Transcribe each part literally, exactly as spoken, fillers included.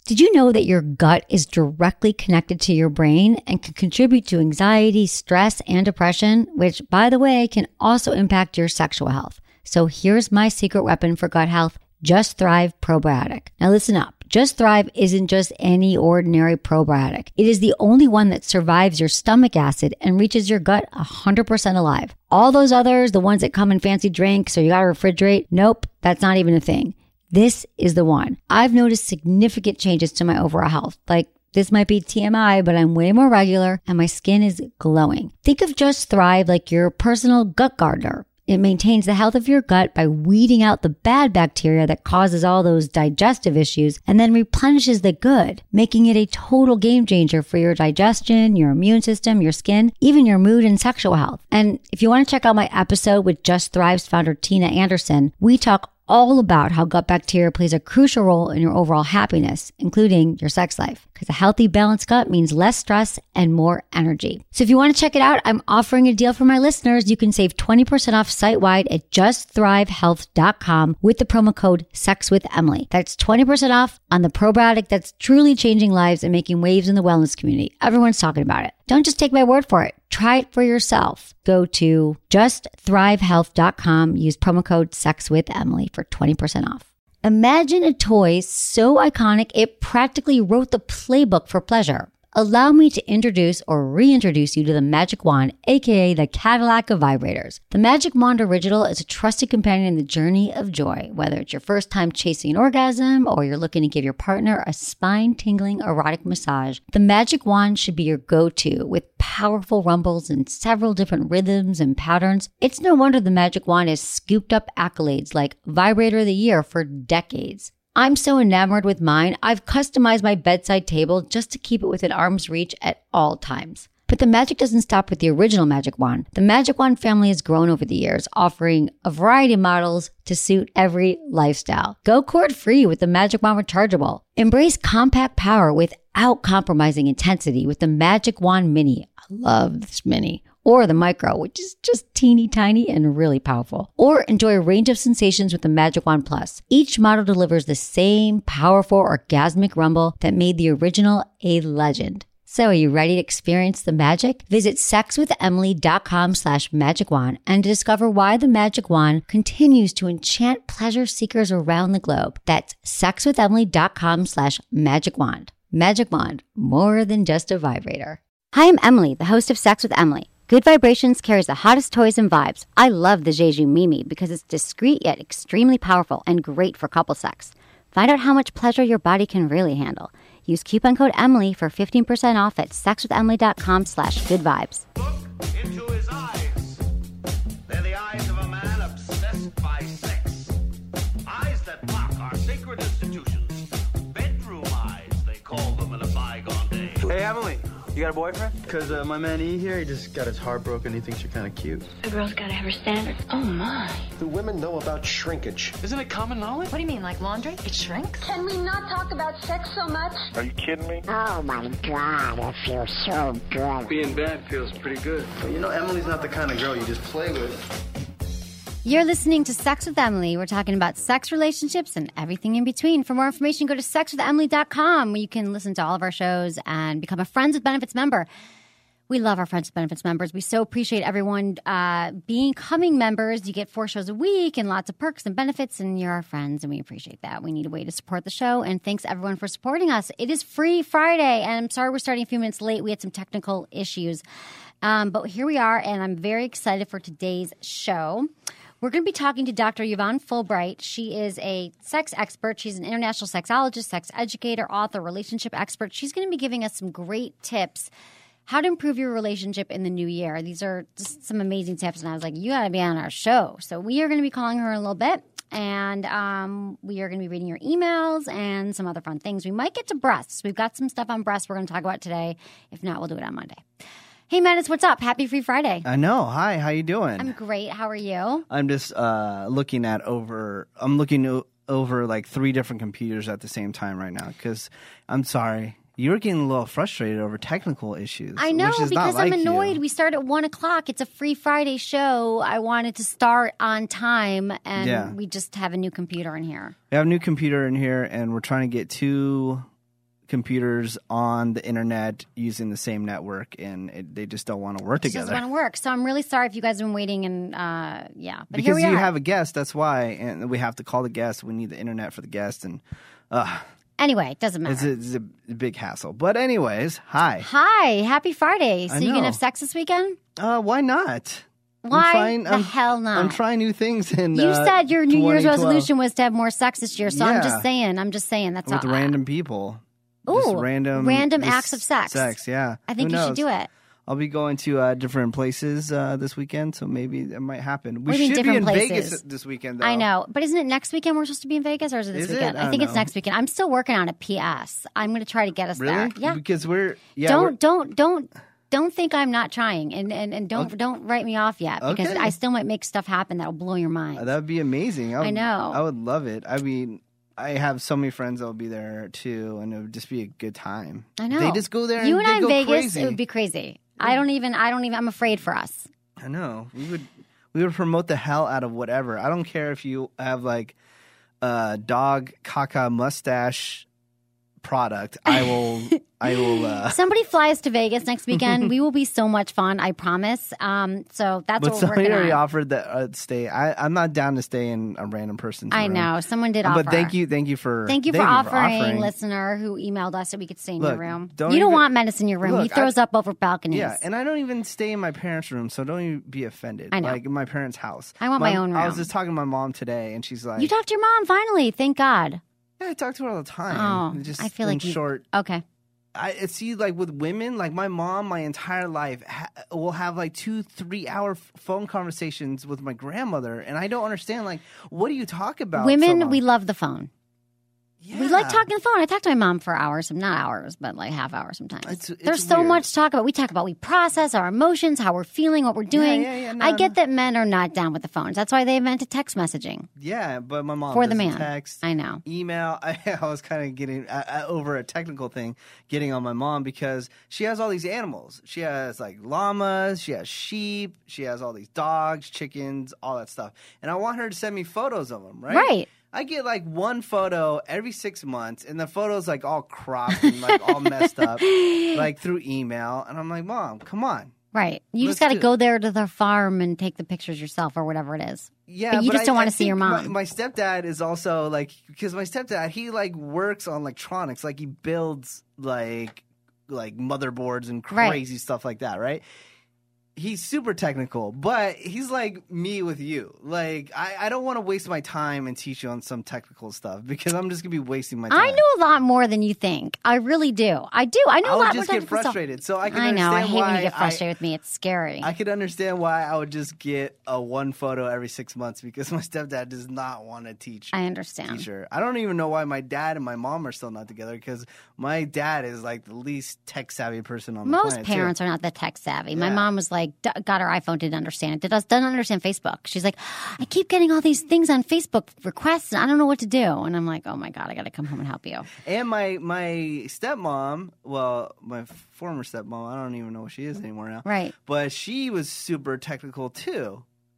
Did you know that your gut is directly connected to your brain and can contribute to anxiety, stress, and depression, which, by the way, can also impact your sexual health? So here's my secret weapon for gut health, Just Thrive Probiotic. Now listen up. Just Thrive isn't just any ordinary probiotic. It is the only one that survives your stomach acid and reaches your gut one hundred percent alive. All those others, the ones that come in fancy drinks or you gotta refrigerate, nope, that's not even a thing. This is the one. I've noticed significant changes to my overall health. Like, this might be T M I, but I'm way more regular and my skin is glowing. Think of Just Thrive like your personal gut gardener. It maintains the health of your gut by weeding out the bad bacteria that causes all those digestive issues and then replenishes the good, making it a total game changer for your digestion, your immune system, your skin, even your mood and sexual health. And if you want to check out my episode with Just Thrive's founder, Tina Anderson, we talk all about how gut bacteria plays a crucial role in your overall happiness, including your sex life. Because a healthy, balanced gut means less stress and more energy. So if you want to check it out, I'm offering a deal for my listeners. You can save twenty percent off site-wide at just thrive health dot com with the promo code SEXWITHEMILY. That's twenty percent off on the probiotic that's truly changing lives and making waves in the wellness community. Everyone's talking about it. Don't just take my word for it. Try it for yourself. Go to just thrive health dot com. Use promo code SEXWITHEMILY for twenty percent off. Imagine a toy so iconic it practically wrote the playbook for pleasure. Allow me to introduce or reintroduce you to the Magic Wand, aka the Cadillac of vibrators. The Magic Wand Original is a trusted companion in the journey of joy. Whether it's your first time chasing an orgasm or you're looking to give your partner a spine-tingling erotic massage, the Magic Wand should be your go-to with powerful rumbles and several different rhythms and patterns. It's no wonder the Magic Wand has scooped up accolades like Vibrator of the Year for decades. I'm so enamored with mine, I've customized my bedside table just to keep it within arm's reach at all times. But the magic doesn't stop with the original Magic Wand. The Magic Wand family has grown over the years, offering a variety of models to suit every lifestyle. Go cord-free with the Magic Wand Rechargeable. Embrace compact power without compromising intensity with the Magic Wand Mini. I love this Mini. Or the Micro, which is just teeny tiny and really powerful. Or enjoy a range of sensations with the Magic Wand Plus. Each model delivers the same powerful orgasmic rumble that made the original a legend. So are you ready to experience the magic? Visit sexwithemily dot com slash magic wand and discover why the Magic Wand continues to enchant pleasure seekers around the globe. That's sexwithemily dot com slash magic wand. Magic Wand, more than just a vibrator. Hi, I'm Emily, the host of Sex with Emily. Good Vibrations carries the hottest toys and vibes. I love the Jeju Mimi because it's discreet yet extremely powerful and great for couple sex. Find out how much pleasure your body can really handle. Use coupon code Emily for fifteen percent off at sexwithemily dot com slash good vibes. Look into his eyes. They're the eyes of a man obsessed by sex. Eyes that mock our sacred institutions. Bedroom eyes, they call them in a bygone day. Hey, Emily. You got a boyfriend? Because uh, my man E here, he just got his heart broken. He thinks you're kind of cute. A girl's got to have her standards. Oh, my. Do women know about shrinkage? Isn't it common knowledge? What do you mean, like laundry? It shrinks? Can we not talk about sex so much? Are you kidding me? Oh, my God. It feels so good. Being bad feels pretty good. But you know, Emily's not the kind of girl you just play with. You're listening to Sex with Emily. We're talking about sex, relationships, and everything in between. For more information, go to sex with emily dot com where you can listen to all of our shows and become a Friends with Benefits member. We love our Friends with Benefits members. We so appreciate everyone uh, becoming members. You get four shows a week and lots of perks and benefits, and you're our friends, and we appreciate that. We need a way to support the show, and thanks everyone for supporting us. It is Free Friday, and I'm sorry we're starting a few minutes late. We had some technical issues, um, but here we are, and I'm very excited for today's show. We're going to be talking to Doctor Yvonne Fulbright. She is a sex expert. She's an international sexologist, sex educator, author, relationship expert. She's going to be giving us some great tips how to improve your relationship in the new year. These are just some amazing tips, and I was like, you got to be on our show. So we are going to be calling her in a little bit, and um, we are going to be reading your emails and some other fun things. We might get to breasts. We've got some stuff on breasts we're going to talk about today. If not, we'll do it on Monday. Hey, Menace, what's up? Happy Free Friday. I know. Hi, how you doing? I'm great. How are you? I'm just uh, looking at over, I'm looking o- over like three different computers at the same time right now because I'm sorry. You're getting a little frustrated over technical issues. I know, which is because not like I'm annoyed. you. We start at one o'clock. It's a Free Friday show. I wanted to start on time, and yeah. we just have a new computer in here. We have a new computer in here, and we're trying to get two computers on the internet using the same network, and it, they just don't want to work It together. doesn't want to work. So I'm really sorry if you guys have been waiting and uh, yeah. But because here we you are. have a guest, that's why, and we have to call the guest. We need the internet for the guest, and uh, Anyway, it doesn't matter. it's, a, it's a big hassle. But anyways, hi. Hi, happy Friday. So I you know. gonna have sex this weekend? Uh, why not? Why I'm trying, the I'm, hell not? I'm trying new things. In, You uh, said your New Year's twenty twelve resolution was to have more sex this year, so I'm Yeah. just saying. I'm just saying. That's with all. random people. Ooh, Just random, random just acts of sex. Sex, yeah. I think Who you should knows? do it. I'll be going to uh, different places uh, this weekend, so maybe it might happen. We What do you mean should be in different Vegas places? this weekend, though. I know, but isn't it next weekend we're supposed to be in Vegas, or is it this Is it? weekend? I I, don't think it's know. next weekend. I'm still working on a P S. I'm going to try to get us Really? there. Yeah. Because we're yeah. don't we're- don't don't don't think I'm not trying, and and, and don't Okay. don't write me off yet because Okay. I still might make stuff happen that'll blow your mind. that would be amazing. I, would, I know. I would love it. I mean, I have so many friends that will be there too, and it would just be a good time. I know. They just go there. You and and I they in go Vegas, crazy. it would be crazy. I don't even. I don't even. I'm afraid for us. I know. We would we would promote the hell out of whatever. I don't care if you have like a dog caca mustache product. I will I will uh Somebody fly us to Vegas next weekend. We will be so much fun. I promise. Um. So that's but what we're somebody working already on. offered that uh, stay. I, I'm not down to stay in a random person's I room. know someone did But offer. thank you, thank you for Thank you for, offering, listener who emailed us so we could stay in Look, your room. don't you don't even- want Menace in your room. he Look, throws I- up over balconies. Yeah, and I don't even stay in my parents' room, so don't even be offended. I know. Like in my parents' house. I want my own I was room. just talking to my mom today, and she's like, You talked to your mom finally. Thank God. "Yeah, I talk to her all the time." Oh, just I feel in like you- short. Okay. I see, like with women, like my mom, my entire life ha- will have like two, three hour f- phone conversations with my grandmother, and I don't understand. Like, what do you talk about? so Women, long? we love the phone. Yeah. We like talking on the phone. I talk to my mom for hours, not hours, but like half hours sometimes. It's- it's There's so weird. much to talk about. We talk about, we process our emotions, how we're feeling, what we're doing. yeah, yeah, no, I get no. that men are not down with the phones. That's why they invented text messaging Yeah, but my mom for the doesn't man. text. I know. Email. I, I was kind of getting uh, uh, over a technical thing, getting on my mom because she has all these animals. She has like llamas, she has sheep, she has all these dogs, chickens, all that stuff. And I want her to send me photos of them, right? Right. I get like one photo every six months, and the photo's like all cropped and like all messed up, like through email. And I'm like, Mom, come on. Right. You Let's just got to do- go there to the farm and take the pictures yourself or whatever it is. Yeah, But you just I- don't wanna I see your think mom. My, my stepdad is also like, because my stepdad, he like works on electronics, like he builds like like motherboards and Right. crazy stuff like that, right? He's super technical, but he's like me with you. Like, I, I don't want to waste my time and teach you on some technical stuff because I'm just gonna be wasting my time. I know a lot more than you think. I really do. I do. I know I a would lot just more get technical stuff. frustrated. So I can I know. I understand hate why when you get I- frustrated with me. It's scary. I could understand why I would just get a one photo every six months because my stepdad does not want to teach. I understand. Teacher. I don't even know why my dad and my mom are still not together because my dad is like the least tech savvy person on the Most planet. parents too. are not that tech savvy. My Yeah. mom was like, d- got her iPhone, didn't understand it. Did- Doesn't understand Facebook. She's like, I keep getting all these things on Facebook requests and I don't know what to do. And I'm like, oh my God, I got to come home and help you. And my my stepmom, well, my former stepmom, I don't even know what she is anymore now. Right. But she was super technical too.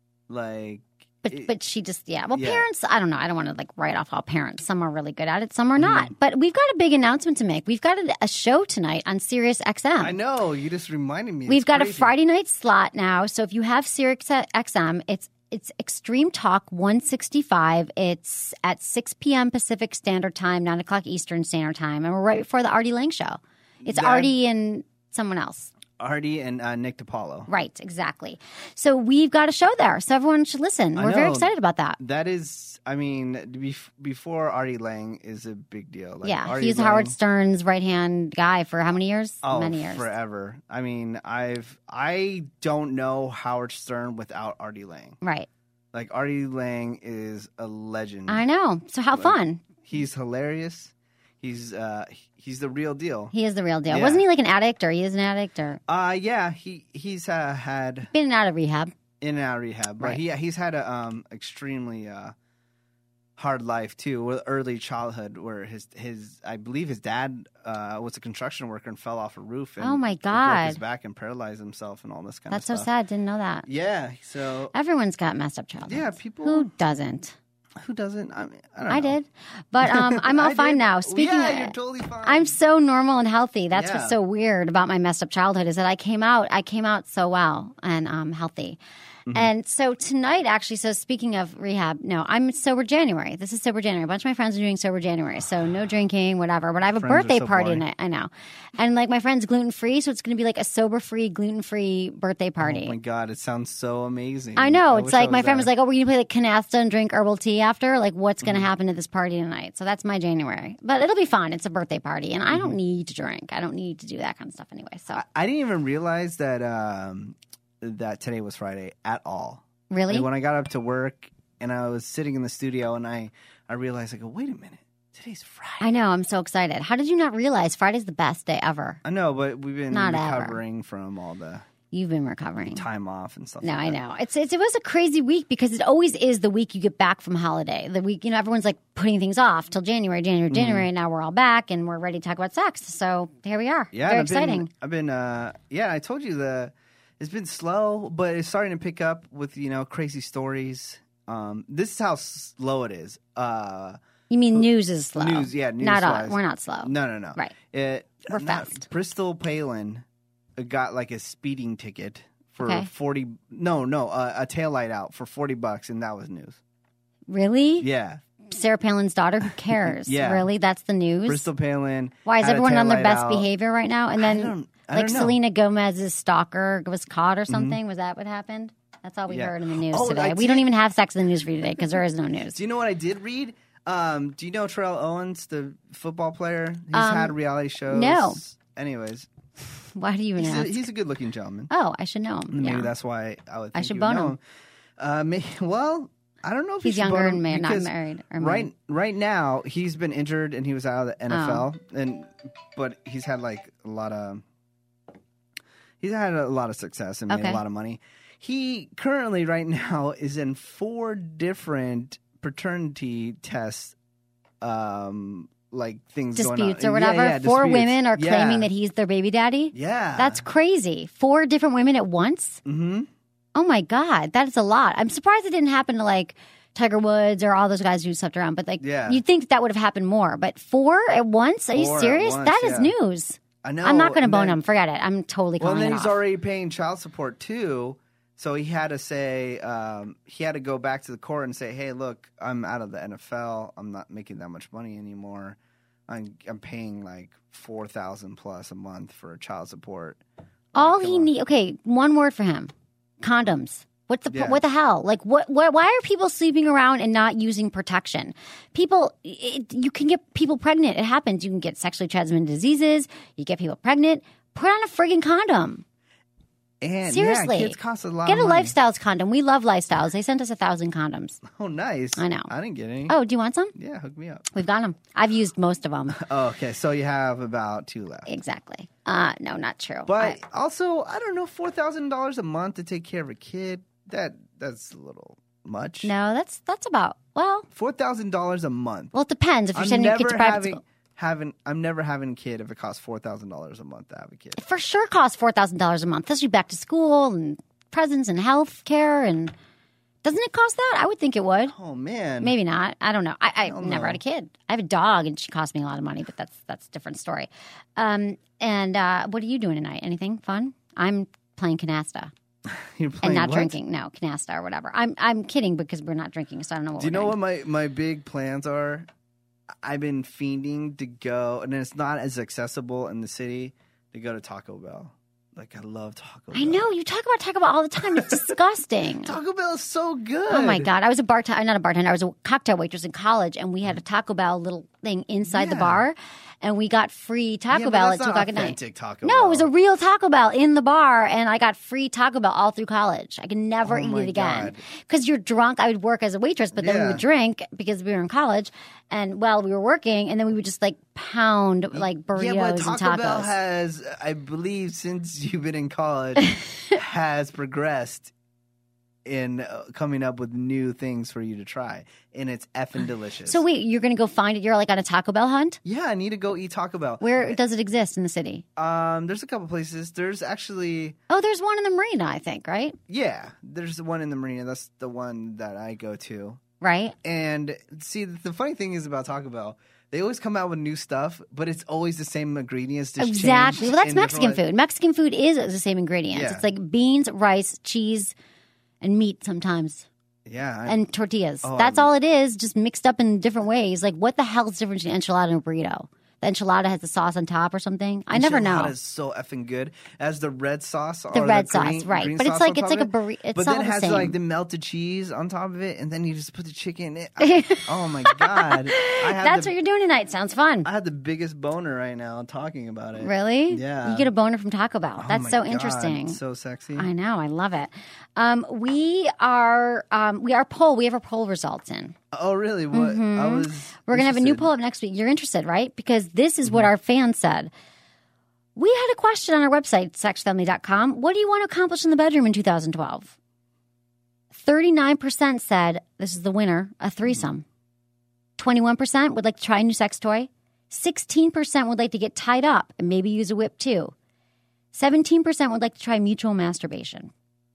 Like, But it- but she just, yeah. Well, Yeah. parents, I don't know. I don't want to like write off all parents. Some are really good at it, some are Mm-hmm. not. But we've got a big announcement to make. We've got a, a show tonight on Sirius X M. I know you just reminded me. We've It's got a crazy. Friday night slot now. So if you have Sirius X M, it's it's Extreme Talk one sixty-five. It's at six p.m. Pacific Standard Time, nine o'clock Eastern Standard Time. And we're right before the Artie Lang show. It's That- Artie and someone else. Artie and uh, Nick DiPaolo. Right, exactly. So we've got a show there. So everyone should listen. I We're very know. excited about that. That is, I mean, bef- before Artie Lang is a big deal. Like, yeah, Artie he's Lang, Howard Stern's right-hand guy for how many years? Oh, Many years. forever. I mean, I've I don't know Howard Stern without Artie Lang. Right. Like Artie Lang is a legend. I know. So how fun. He's hilarious. He's uh he's the real deal. He is the real deal. Yeah. Wasn't he like an addict or he is an addict or Uh yeah, he he's uh, had been out of rehab? in and out of rehab, but Right. he he's had a um extremely uh hard life too, with early childhood where his his I believe his dad uh was a construction worker and fell off a roof and Oh, my broke God. his back and paralyzed himself and all this kind That's of so stuff. sad. Didn't know that. Yeah, so Everyone's got messed up childhoods. Yeah, people- Who doesn't? Who doesn't? I mean, I don't I know. did. But um, I'm all I fine did. now. Speaking yeah, of, you're totally fine. I'm so normal and healthy. That's Yeah. what's so weird about my messed up childhood is that I came out, I came out so well and um, healthy. Mm-hmm. And so tonight, actually, so speaking of rehab, no, I'm sober January. This is sober January. A bunch of my friends are doing sober January. So no drinking, whatever. But I have a Friends are birthday so party boring. tonight. I know. And like my friend's gluten free. So it's going to be like a sober free, gluten free birthday party. Oh my God, it sounds so amazing. I know. I It's wish I like my friend there. was like, oh, we're going to play like canasta and drink herbal tea after. Like, what's going to Mm-hmm. happen at this party tonight? So that's my January. But it'll be fun. It's a birthday party. And I don't Mm-hmm. need to drink. I don't need to do that kind of stuff anyway. So, I, I didn't even realize that um, that today was Friday at all. really? Like when I got up to work and I was sitting in the studio and I, I realized, I go, wait a minute, today's Friday. I know. I'm so excited. How did you not realize Friday's the best day ever? I know, but we've been Not ever. recovering from all the You've been recovering. time off and stuff No, like I that. know. It's, it's it was a crazy week because it always is the week you get back from holiday. The week, you know, everyone's like putting things off till January, January, January. And now we're all back and we're ready to talk about sex. So here we are. Yeah, Very and I've exciting. Been, I've been, uh, yeah, I told you the, it's been slow, but it's starting to pick up with, you know, crazy stories. Um, this is how slow it is. Uh, You mean news is slow? News, yeah, news Not all, wise. we're not slow. no, no, no. Right. It, We're not- fast. Bristol Palin got like a speeding ticket for Okay. forty. No, no, uh, a taillight out for forty bucks, and that was news. Really? Yeah, Sarah Palin's daughter? Who cares? Yeah. Really? That's the news? Bristol Palin. Why is had a everyone on their taillight best out. behavior right now? And I then, don't- I like don't know. Selena Gomez's stalker was caught or something. Was that what happened? That's all we Yeah. heard in the news Oh, today. I We don't did- even have sex in the news for you today because there is no news. Do you know what I did read? Um, do you know Terrell Owens, the football player? He's Um, had reality shows. no. Anyways, Why do you even he's a, ask? he's a good-looking gentleman. Oh, I should know him. Maybe Yeah. that's why I would. Think I should you bone would know him. Uh, may, well, I don't know if you He's should younger bone him and may, not because married. Or Right, married. right now he's been injured and he was out of the N F L, Oh. and but he's had like a lot of. He's had a lot of success and made Okay. a lot of money. He currently, right now, is in four different paternity tests, um, like things going on. Disputes or Yeah, whatever. yeah, Four disputes. women are Yeah. claiming that he's their baby daddy. Yeah, That's crazy. Four different women at once? hmm Oh my God. That is a lot. I'm surprised it didn't happen to like Tiger Woods or all those guys who slept around. But like, Yeah. you'd think that would have happened more. But four at once? Are you Four at serious? once, That is yeah. news. I know. I'm not going to and bone then- him. Forget it. I'm totally Well, calling and then it he's off. already paying child support too. So he had to say, um, he had to go back to the court and say, "Hey, look, I'm out of the N F L. I'm not making that much money anymore. I'm I'm paying like four thousand plus a month for child support." All Come he on. need. Okay, one word for him: condoms. What's the Yeah. what the hell? Like what, what? Why are people sleeping around and not using protection? People, it, you can get people pregnant. It happens. You can get sexually transmitted diseases. You get people pregnant. Put on a friggin' condom. And Seriously, yeah, kids cost a lot. Get a of money. Lifestyles condom. We love Lifestyles. They sent us a thousand condoms. Oh, nice. I know. I didn't get any. Oh, do you want some? yeah, hook me up. We've got them. I've used most of them. Oh, okay, so you have about two left. Exactly. Uh, no, not true. But I- also, I don't know, four thousand dollars a month to take care of a kid. That that's a little much. no, that's that's about well. Four thousand dollars a month. Well, it depends. If you're I'm sending your never kid to private having, school, having. I'm never having a kid if it costs four thousand dollars a month to have a kid. for sure costs four thousand dollars a month. Especially back to school and presents and health care and doesn't it cost that? I would think it would. Oh man, Maybe not. I don't know. I, I Hell never no. had a kid. I have a dog, and she cost me a lot of money, but that's that's a different story. Um, and uh, what are you doing tonight? Anything fun? I'm playing canasta You're and playing not what? drinking. No, canasta or whatever. I'm I'm kidding because we're not drinking, so I don't know what. Do you we're know doing. what my my big plans are? I've been fiending to go, and it's not as accessible in the city to go to Taco Bell. Like I love Taco Bell. I know you talk about Taco Bell all the time. It's disgusting. Taco Bell is so good. Oh my God. I was a bartender, not a bartender, I was a cocktail waitress in college, and we had a Taco Bell little thing inside the Yeah. bar, and we got free Taco Yeah, but Bell that's at two not o'clock at night. authentic Taco No, Bell. it was a real Taco Bell in the bar, and I got free Taco Bell all through college. I could never Oh eat my it again. God. Because you're drunk. I would work as a waitress, but then we Yeah. would drink because we were in college, and while we were working, and then we would just like pound like burritos Yeah, but and Taco tacos. Bell has, I believe, since you've been in college, has progressed in uh, coming up with new things for you to try, and it's effing delicious. so wait, you're going to go find it? You're like on a Taco Bell hunt? yeah, I need to go eat Taco Bell. Where does it exist in the city? Um, there's a couple places. There's actually, Oh, there's one in the marina, I think, right? yeah, there's the one in the marina. That's the one that I go to. right? And see, the funny thing is about Taco Bell, they always come out with new stuff, but it's always the same ingredients. Just Exactly. Well, that's in Mexican different, food. Mexican food is the same ingredients. Yeah. It's like beans, rice, cheese, and meat sometimes. Yeah. I- And tortillas. Oh, That's I'm- all it is, just mixed up in different ways. Like, what the hell is the difference between enchilada and a burrito? The enchilada has the sauce on top or something? I never know. Enchilada is so effing good. As the red sauce. The or red the sauce, green, right. green But it's sauce like- on it's top like of a burri- it's But all then it the has same. like the melted cheese on top of it, and then you just put the chicken in it. I- oh my God. I have That's the, what you're doing tonight. Sounds fun. I have the biggest boner right now talking about it. Really? Yeah. You get a boner from Taco Bell. Oh That's my so God, interesting. So sexy. I know. I love it. Um, we are um, we are poll. We have our poll results in. Oh, really? What? I was. We're gonna have a new interested. poll up next week. You're interested, right? Because this is what Mm-hmm. our fans said. We had a question on our website, sex family dot com. What do you want to accomplish in the bedroom in two thousand twelve? thirty-nine percent said, this is the winner, a threesome. twenty-one percent would like to try a new sex toy. sixteen percent would like to get tied up and maybe use a whip too. seventeen percent would like to try mutual masturbation.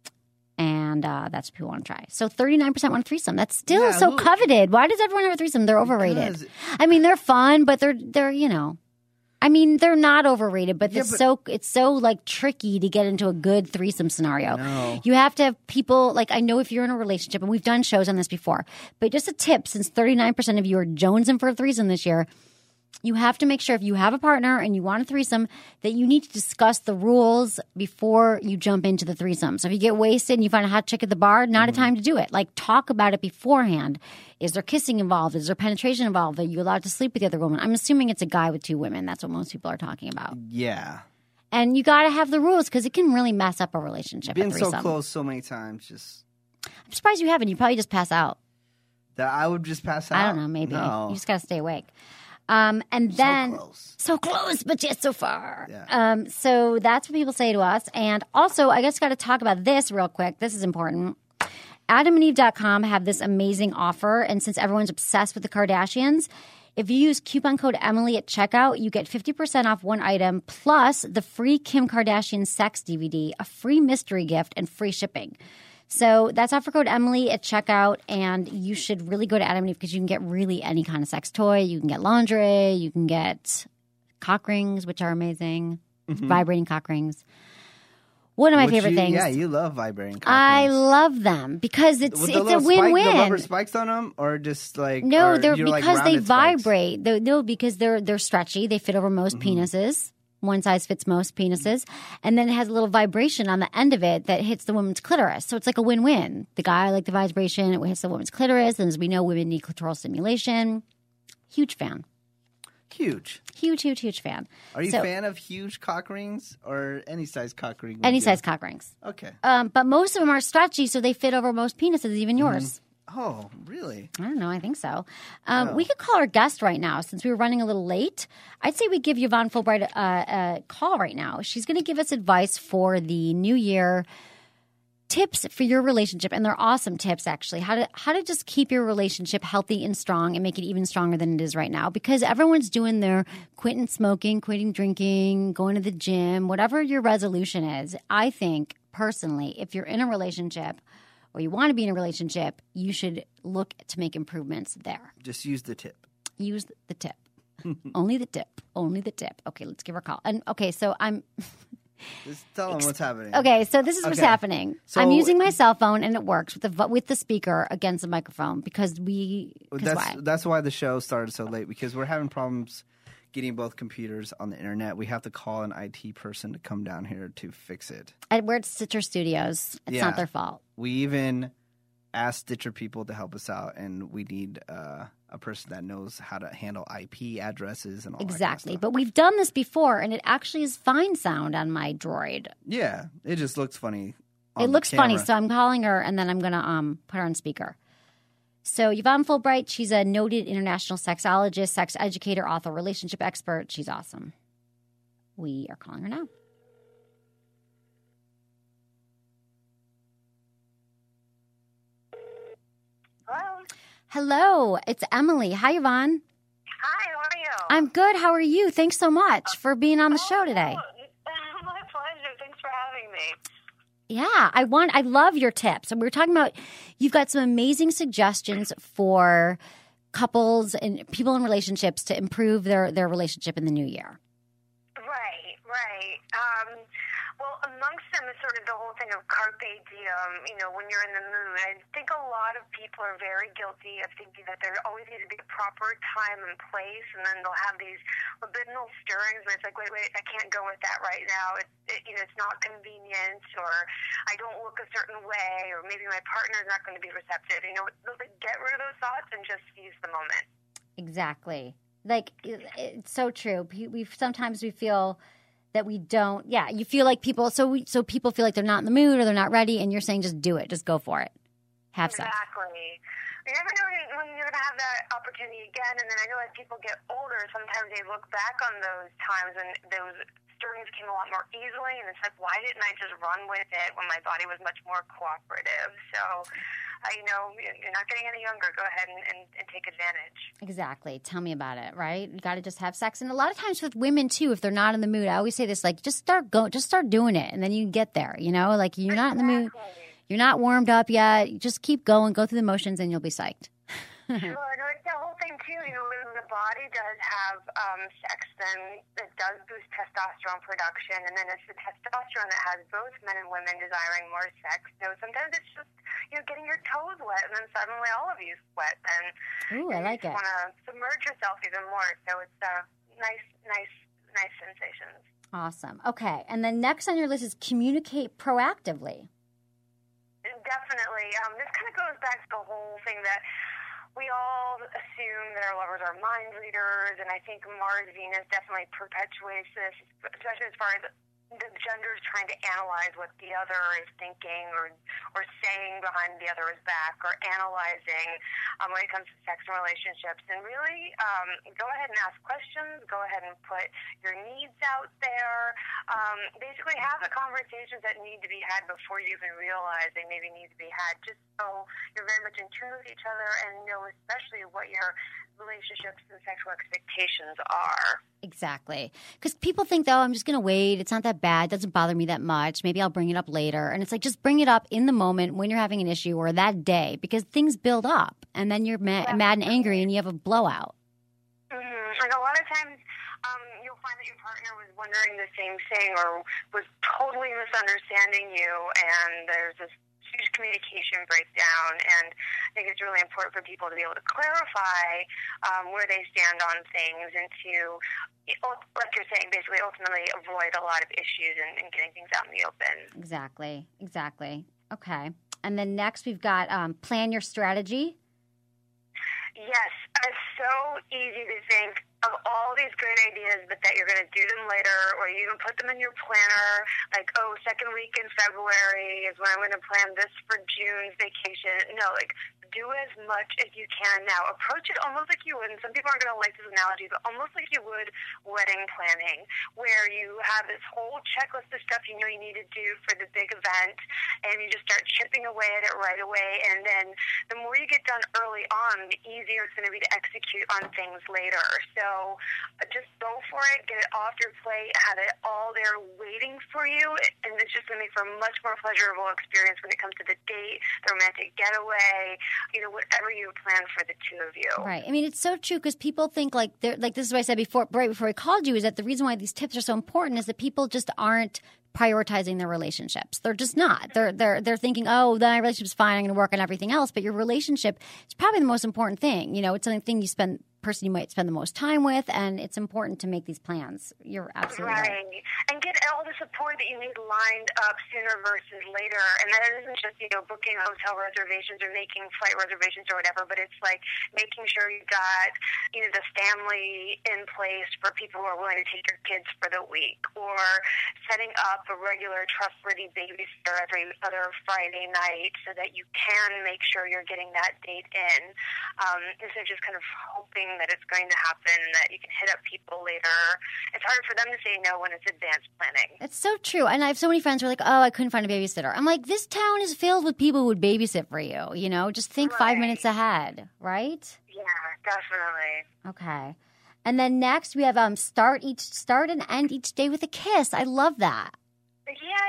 And uh, that's what people want to try. So thirty-nine percent want a threesome. That's still Yeah, so who- coveted. Why does everyone have a threesome? They're overrated. Because- I mean, they're fun, but they're they're you know, I mean, they're not overrated, but Yeah, it's but- so it's so like tricky to get into a good threesome scenario. know. You have to have people like I know if you're in a relationship, and we've done shows on this before, but just a tip: since thirty-nine percent of you are jonesing for a threesome this year, you have to make sure if you have a partner and you want a threesome that you need to discuss the rules before you jump into the threesome. So if you get wasted and you find a hot chick at the bar, not a time to do it. Like talk about it beforehand. Is there kissing involved? Is there penetration involved? Are you allowed to sleep with the other woman? I'm assuming it's a guy with two women. That's what most people are talking about. Yeah. And you got to have the rules because it can really mess up a relationship. Being a so threesome. close so many times, just I'm surprised you haven't. You probably just pass out. that I would just pass out. I don't know. Maybe No. you just got to stay awake. Um, and then so close. so close, but yet so far. Yeah. Um, so that's what people say to us. And also, I just got to talk about this real quick. This is important. Adam and Eve dot com have this amazing offer. And since everyone's obsessed with the Kardashians, if you use coupon code Emily at checkout, you get fifty percent off one item plus the free Kim Kardashian sex D V D, a free mystery gift, and free shipping. So that's offer code Emily at checkout, and you should really go to Adam and Eve because you can get really any kind of sex toy. You can get lingerie, you can get cock rings, which are amazing, vibrating cock rings. One of my Which favorite you- things. Yeah, you love vibrating. cock I rings. love them because it's With it's the a little spike- win-win. the rubber spikes on them, or just like No, or they're you're like because they rounded spikes? vibrate. They're, no, because they're they're stretchy. They fit over most Mm-hmm. penises. One size fits most penises, and then it has a little vibration on the end of it that hits the woman's clitoris. So it's like a win-win. The guy like the vibration; it hits the woman's clitoris, and as we know, women need clitoral stimulation. Huge fan. Huge. Huge, huge, huge fan. Are you a So- fan of huge cock rings or any size cock ring? would Any do? size cock rings. Okay. Um, but most of them are stretchy, so they fit over most penises, even yours. Oh, really? I don't know. I think so. Um, We could call our guest right now since we were running a little late. I'd say we give Yvonne Fulbright a, a call right now. She's going to give us advice for the new year, tips for your relationship, and they're awesome tips actually. How to how to just keep your relationship healthy and strong and make it even stronger than it is right now. Because everyone's doing their quitting smoking, quitting drinking, going to the gym, whatever your resolution is. I think personally, if you're in a relationship or you want to be in a relationship, you should look to make improvements there. Just use the tip. Use the tip. Only the tip. Only the tip. Okay, let's give her a call. And okay, so I'm Just tell them what's happening. okay. So this is what's Okay. happening. So- I'm using my cell phone, and it works with the vo- with the speaker against the microphone because we. Cause That's why? that's why the show started so late, because we're having problems getting both computers on the internet. We have to call an I T person to come down here to fix it. And we're at Stitcher Studios. It's Yeah. not their fault. We even asked Stitcher people to help us out, and we need uh, a person that knows how to handle I P addresses and all Exactly. that kind of stuff. But we've done this before, and it actually is fine sound on my Droid. Yeah, it just looks funny. on It the looks funny, camera. so I'm calling her, and then I'm going to um put her on speaker. So Yvonne Fulbright, she's a noted international sexologist, sex educator, author, relationship expert. She's awesome. We are calling her now. Hello. Hello, it's Emily. Hi, Yvonne. Hi, how are you? I'm good. How are you? Thanks so much for being on the show today. Oh, my pleasure. Thanks for having me. Yeah, I want. I love your tips. And we were talking about. You've got some amazing suggestions for couples and people in relationships to improve their their relationship in the new year. Right, right. Um, well, amongst them is sort of the whole thing of carpe diem, you know, when you're in the mood. I think a lot of people are very guilty of thinking that there always needs to be a proper time and place, and then they'll have these libidinal stirrings where it's like, wait, wait, I can't go with that right now. It, it, you know, it's not convenient, or I don't look a certain way, or maybe my partner's not going to be receptive. You know, like, get rid of those thoughts and just seize the moment. Exactly. Like, it's so true. We sometimes we feel that we don't. Yeah, you feel like people. So we, so people feel like they're not in the mood or they're not ready, and you're saying just do it, just go for it, have sex. Exactly. You never know when you're going to have that opportunity again. And then I know as people get older, sometimes they look back on those times and those stirrings came a lot more easily, and it's like, why didn't I just run with it when my body was much more cooperative? So. Uh, you know, you're not getting any younger. Go ahead and, and, and take advantage. Exactly. Tell me about it, right? You got to just have sex. And a lot of times with women, too, if they're not in the mood, I always say this, like, just start go, just start doing it, and then you can get there, you know? Like, you're not in the mood. You're not warmed up yet. You just keep going, go through the motions, and you'll be psyched. Sure. No, it's the whole thing, too. You know, when the body does have um, sex, then it does boost testosterone production, and then it's the testosterone that has both men and women desiring more sex. So sometimes it's just, you know, getting your toes wet, and then suddenly all of you sweat, and Ooh, I like you it. want to submerge yourself even more. So it's uh, nice, nice, nice sensations. Awesome. Okay. And then next on your list is communicate proactively. Definitely. Um, this kind of goes back to the whole thing that we all assume that our lovers are mind readers, and I think Mars Venus definitely perpetuates this, especially as far as the gender is trying to analyze what the other is thinking or or saying behind the other's back, or analyzing um, when it comes to sex and relationships. And really, um, go ahead and ask questions. Go ahead and put your needs out there. Um, basically, have the conversations that need to be had before you even realize they maybe need to be had, just so you're very much in tune with each other and know especially what your relationships and sexual expectations are. Exactly. Because people think, though, I'm just going to wait. It's not that bad. It doesn't bother me that much. Maybe I'll bring it up later. And it's like, just bring it up in the moment when you're having an issue or that day, because things build up. And then you're mad, mad and angry and you have a blowout. Mm-hmm. And a lot of times um, you'll find that your partner was wondering the same thing or was totally misunderstanding you, and there's this huge communication breakdown, and I think it's really important for people to be able to clarify um, where they stand on things, and to, like you're saying, basically ultimately avoid a lot of issues and, and getting things out in the open. Exactly. Exactly. Okay. And then next we've got um, plan your strategy. Yes, it's so easy to think of all these great ideas, but that you're going to do them later, or you even put them in your planner, like, oh, second week in February is when I'm going to plan this for June's vacation. No, like, do as much as you can now. Approach it almost like you would, and some people aren't going to like this analogy, but almost like you would wedding planning, where you have this whole checklist of stuff you know you need to do for the big event, and you just start chipping away at it right away, and then the more you get done early on, the easier it's going to be to execute on things later. So uh, just go for it, get it off your plate, have it all there waiting for you, and it's just going to make for a much more pleasurable experience when it comes to the date, the romantic getaway, you know, whatever you plan for the two of you. Right. I mean, it's so true, because people think, like, they're, like this is what I said before, right before I called you, is that the reason why these tips are so important is that people just aren't prioritizing their relationships. They're just not. They're they're they're thinking, oh, then my relationship's fine, I'm going to work on everything else. But your relationship is probably the most important thing. You know, it's something you spend person you might spend the most time with, and it's important to make these plans. You're absolutely right. Right. And get all the support that you need lined up sooner versus later. And that isn't just, you know, booking hotel reservations or making flight reservations or whatever, but it's like making sure you got, you know, the family in place for people who are willing to take your kids for the week, or setting up a regular trustworthy babysitter every other Friday night so that you can make sure you're getting that date in. Um, instead of just kind of hoping that it's going to happen, that you can hit up people later. It's hard for them to say no when it's advanced planning. It's so true. And I have so many friends who are like, oh, I couldn't find a babysitter. I'm like, this town is filled with people who would babysit for you. You know, just think Right. five minutes ahead, right? Yeah, definitely. Okay. And then next we have um start each start and end each day with a kiss. I love that. Yeah,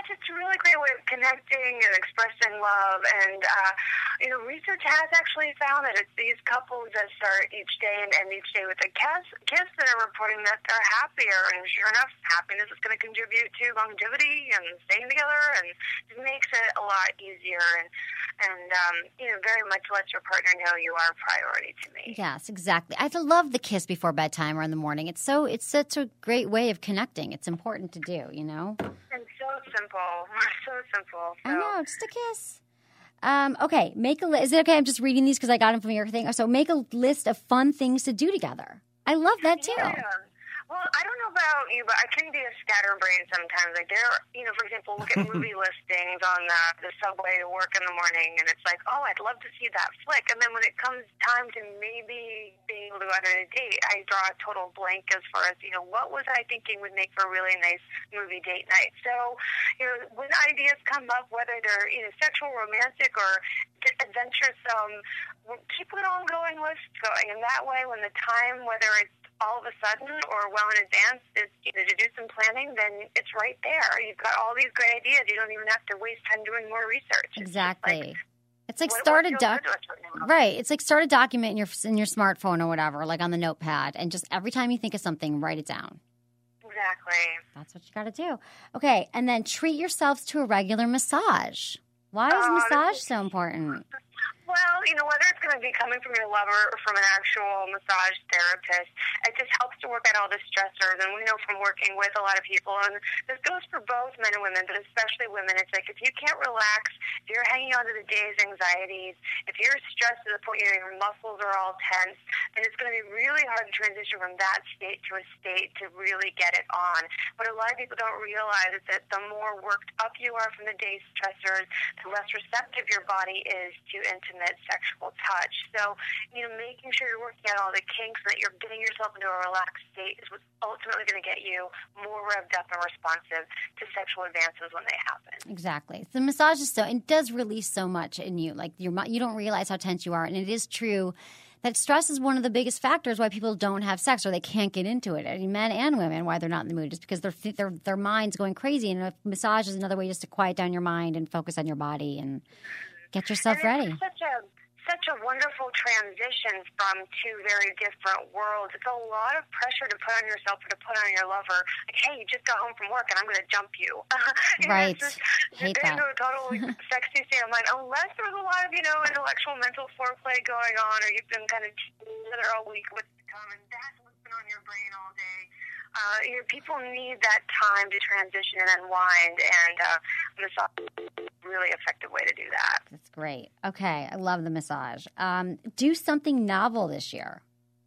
it's just a really great way of connecting and expressing love. And, uh, you know, research has actually found that it's these couples that start each day and end each day with a kiss, kiss that are reporting that they're happier. And sure enough, happiness is going to contribute to longevity and staying together, and it makes it a lot easier and, and um, you know, very much lets your partner know you are a priority to me. Yes, exactly. I love the kiss before bedtime or in the morning. It's so it's such a great way of connecting. It's important to do, you know? And so simple. So simple. So. I know, just a kiss. Um, okay, make a list. Is it okay? I'm just reading these because I got them from your thing. So make a list of fun things to do together. I love that too. Yeah. Well, I don't know about you, but I can be a scatterbrain sometimes. Like there, you know, for example, look at movie listings on the, the subway to work in the morning, and it's like, oh, I'd love to see that flick. And then when it comes time to maybe being able to go out on a date, I draw a total blank as far as, you know, what was I thinking would make for a really nice movie date night. So, you know, when ideas come up, whether they're, you know, sexual, romantic, or adventuresome, keep an ongoing list going. And that way, when the time, whether it's all of a sudden or well in advance is, you know, to do some planning, then it's right there. You've got all these great ideas. You don't even have to waste time doing more research. Exactly. It's It's like like, what, start what a doc, right, right? It's like start a document in your in your smartphone or whatever, like on the notepad, and just every time you think of something, write it down. Exactly. That's what you got to do. Okay, and then treat yourselves to a regular massage. Why is Oh, massage this is- so important? Well, you know, whether it's going to be coming from your lover or from an actual massage therapist, it just helps to work out all the stressors. And we know from working with a lot of people, and this goes for both men and women, but especially women, it's like if you can't relax, if you're hanging on to the day's anxieties, if you're stressed to the point you know, your muscles are all tense, then it's going to be really hard to transition from that state to a state to really get it on. What a lot of people don't realize is that the more worked up you are from the day's stressors, the less receptive your body is to intimate sexual touch. So, you know, making sure you're working out all the kinks and that you're getting yourself into a relaxed state is what's ultimately going to get you more revved up and responsive to sexual advances when they happen. Exactly. The massage is so, it does release so much in you. Like your, you don't realize how tense you are, and it is true that stress is one of the biggest factors why people don't have sex or they can't get into it. I mean, men and women, why they're not in the mood, just because their their their mind's going crazy. And a massage is another way just to quiet down your mind and focus on your body and get yourself and ready. It's such a such a wonderful transition from two very different worlds. It's a lot of pressure to put on yourself or to put on your lover. Like, hey, you just got home from work and I'm going to jump you. you Right. Know, just, Hate just that. into a total sexy state of mind. Unless there's a lot of, you know, intellectual mental foreplay going on, or you've been kind of together all week with the come, and that's what's been on your brain all day. Uh, you know, people need that time to transition and unwind, and uh, massage is a really effective way to do that. That's great. Okay, I love the massage. Um, do something novel this year.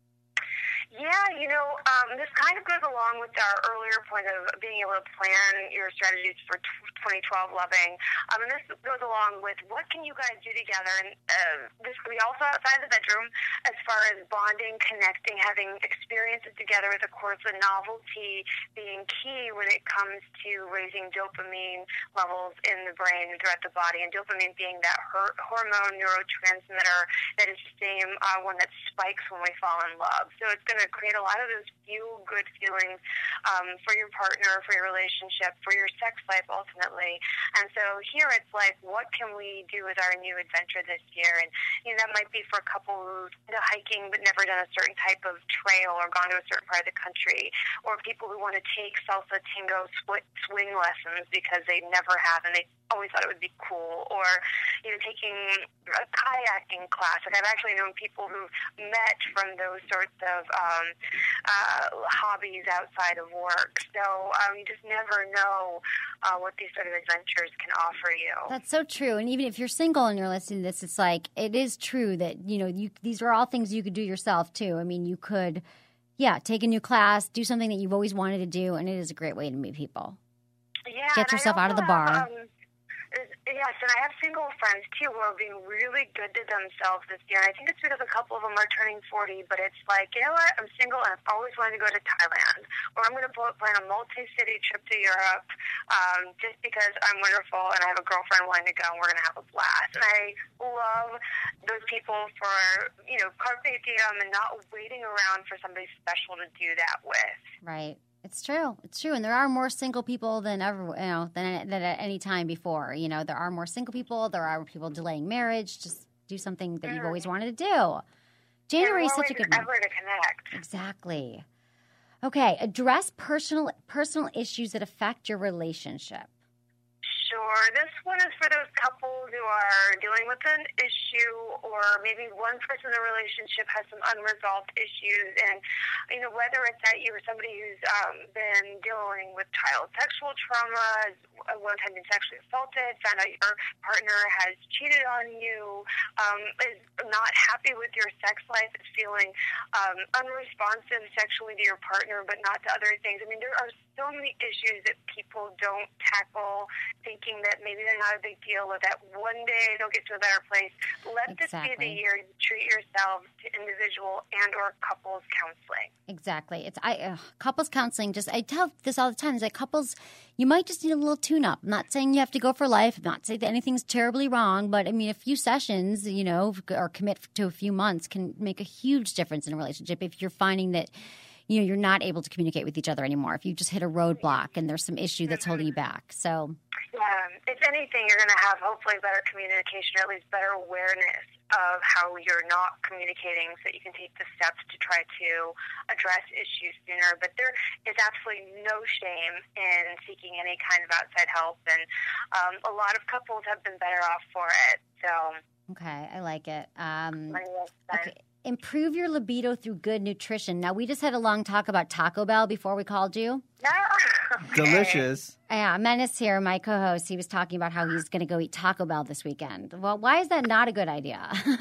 Yeah, you know, um, this kind of goes along with our earlier point of being able to plan your strategies for twenty twelve loving. Um, and this goes along with what can you guys do together? And uh, this could be also outside the bedroom as far as bonding, connecting, having experiences together with, of course, the novelty being key when it comes to raising dopamine levels in the brain and throughout the body. And dopamine being that her- hormone neurotransmitter that is the same uh, one that spikes when we fall in love. So it's going to create a lot of those feel-good feelings um, for your partner, for your relationship, for your sex life ultimately. And so here it's like, what can we do with our new adventure this year? And you know, that might be for a couple who's into hiking but never done a certain type of trail or gone to a certain part of the country, or people who want to take salsa tango sw- swing lessons because they never have and they always thought it would be cool, or you know, taking a kayaking class. Like I've actually known people who met from those sorts of um, uh, hobbies outside of work. So um, you just never know uh, what these sort of adventures can offer you. That's so true. And even if you're single and you're listening to this, it's like it is true that you know you these are all things you could do yourself too. I mean, you could, yeah, take a new class, do something that you've always wanted to do, and it is a great way to meet people. Yeah, Get yourself out of the bar. Have, um, Yes, and I have single friends, too, who are being really good to themselves this year. And I think it's because a couple of them are turning forty, but it's like, you know what, I'm single and I've always wanted to go to Thailand. Or I'm going to plan a multi-city trip to Europe um, just because I'm wonderful and I have a girlfriend wanting to go and we're going to have a blast. And I love those people for, you know, carpe diem and not waiting around for somebody special to do that with. Right. It's true. It's true. And there are more single people than ever, you know, than, than at any time before. You know, there are more single people. There are people delaying marriage. Just do something that mm. you've always wanted to do. January is such a good month. Ever to connect. Exactly. Okay. Address personal personal issues that affect your relationship. Sure. This one is for those couples who are dealing with an issue, or maybe one person in the relationship has some unresolved issues. And, you know, whether it's that you're somebody who's um, been dealing with child sexual trauma, has one time been sexually assaulted, found out your partner has cheated on you, um, is not happy with your sex life, is feeling um, unresponsive sexually to your partner, but not to other things. I mean, there are so many issues that people don't tackle, thinking that maybe they're not a big deal, or that one day they'll get to a better place. Let exactly. this be the year you treat yourselves to individual and or couples counseling. Exactly. It's I uh, couples counseling. Just I tell this all the time. It's like couples, you might just need a little tune-up. I'm not saying you have to go for life. I'm not saying that anything's terribly wrong, but I mean, a few sessions, you know, or commit to a few months can make a huge difference in a relationship. If you're finding that, you know, you're not able to communicate with each other anymore, if you just hit a roadblock and there's some issue that's mm-hmm. holding you back. So, yeah, if anything, you're going to have hopefully better communication, or at least better awareness of how you're not communicating, so that you can take the steps to try to address issues sooner. But there is absolutely no shame in seeking any kind of outside help, and um, a lot of couples have been better off for it. So, okay, I like it. Um, okay. Improve your libido through good nutrition. Now, we just had a long talk about Taco Bell before we called you. Okay. Delicious. Yeah, Menace here, my co-host, he was talking about how he's going to go eat Taco Bell this weekend. Well, why is that not a good idea? Well,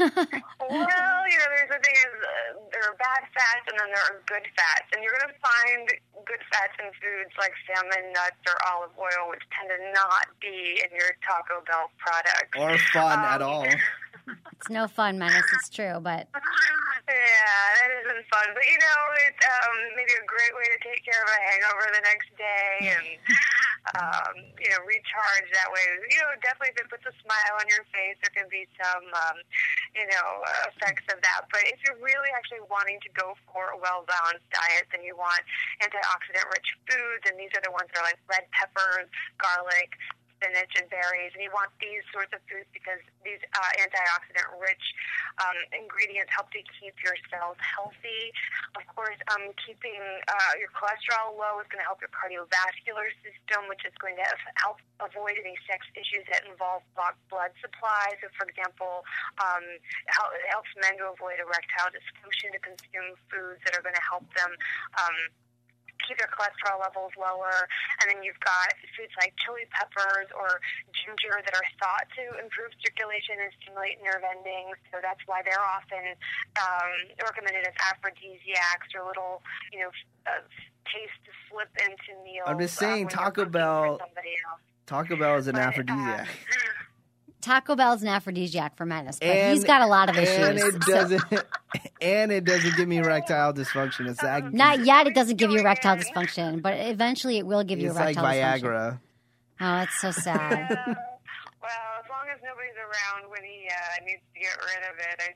you know, there's the thing is, uh, there are bad fats and then there are good fats. And you're going to find good fats in foods like salmon, nuts, or olive oil, which tend to not be in your Taco Bell product. Or fun um, at all. It's no fun, Menace. It's true, but... Yeah, that isn't fun. But, you know, it's um, maybe a great way to take care of a hangover the next day and, um, you know, recharge that way. You know, definitely if it puts a smile on your face, there can be some, um, you know, effects of that. But if you're really actually wanting to go for a well-balanced diet, then you want antioxidant-rich foods, and these are the ones that are like red peppers, garlic, spinach, and berries, and you want these sorts of foods because these uh, antioxidant-rich um, ingredients help to keep your cells healthy. Of course, um, keeping uh, your cholesterol low is going to help your cardiovascular system, which is going to help avoid any sex issues that involve blocked blood supply. So, for example, um, it helps men to avoid erectile dysfunction, to consume foods that are going to help them um, keep their cholesterol levels lower. And then you've got foods like chili peppers or ginger that are thought to improve circulation and stimulate nerve endings. So that's why they're often um, recommended as aphrodisiacs, or little, you know, uh, taste to slip into meals. I'm just saying, uh, Taco Bell. Taco Bell is an but, aphrodisiac. Uh, Taco Bell's an aphrodisiac for Menace, but and, he's got a lot of issues. And it doesn't, so. and it doesn't give me erectile dysfunction. It's like, not yet. It doesn't give you erectile dysfunction, but eventually it will give you it's erectile like dysfunction. Viagra. Oh, it's so sad. Yeah. Well, as long as nobody's around when he uh, needs to get rid of it,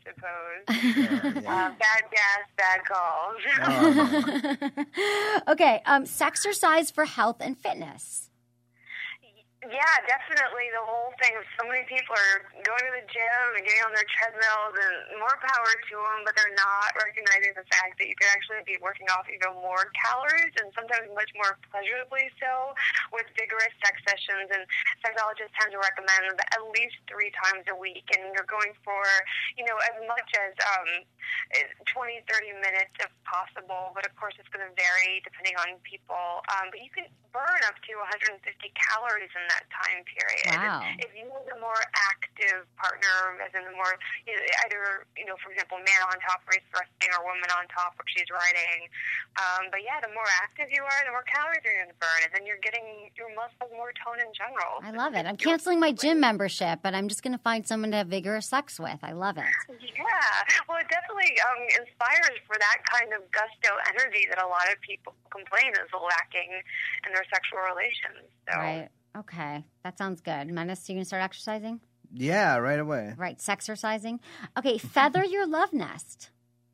I suppose. yeah, yeah. Uh, bad gas, bad calls. Oh. Okay, um, sexercise for health and fitness. Yeah, definitely. The whole thing of so many people are going to the gym and getting on their treadmills, and more power to them, but they're not recognizing the fact that you could actually be working off even more calories, and sometimes much more pleasurably so, with vigorous sex sessions. And sexologists tend to recommend at least three times a week, and you're going for, you know, as much as um, twenty, thirty minutes if possible, but of course it's going to vary depending on people. Um, but you can burn up to one hundred fifty calories in that time period. Wow. If you have a more active partner, as in the more, you know, either, you know, for example, man on top where he's thrusting, or woman on top where she's riding. Um, but yeah, the more active you are, the more calories you're going to burn, and then you're getting your muscles more tone in general. I love it. I'm canceling my gym membership, but I'm just going to find someone to have vigorous sex with. I love it. Yeah. Well, it definitely um, inspires for that kind of gusto energy that a lot of people complain is lacking in their sexual relations. So. Right. Okay, that sounds good. Menace, you going to start exercising? Yeah, right away. Right, sexercising. Okay, feather your love nest.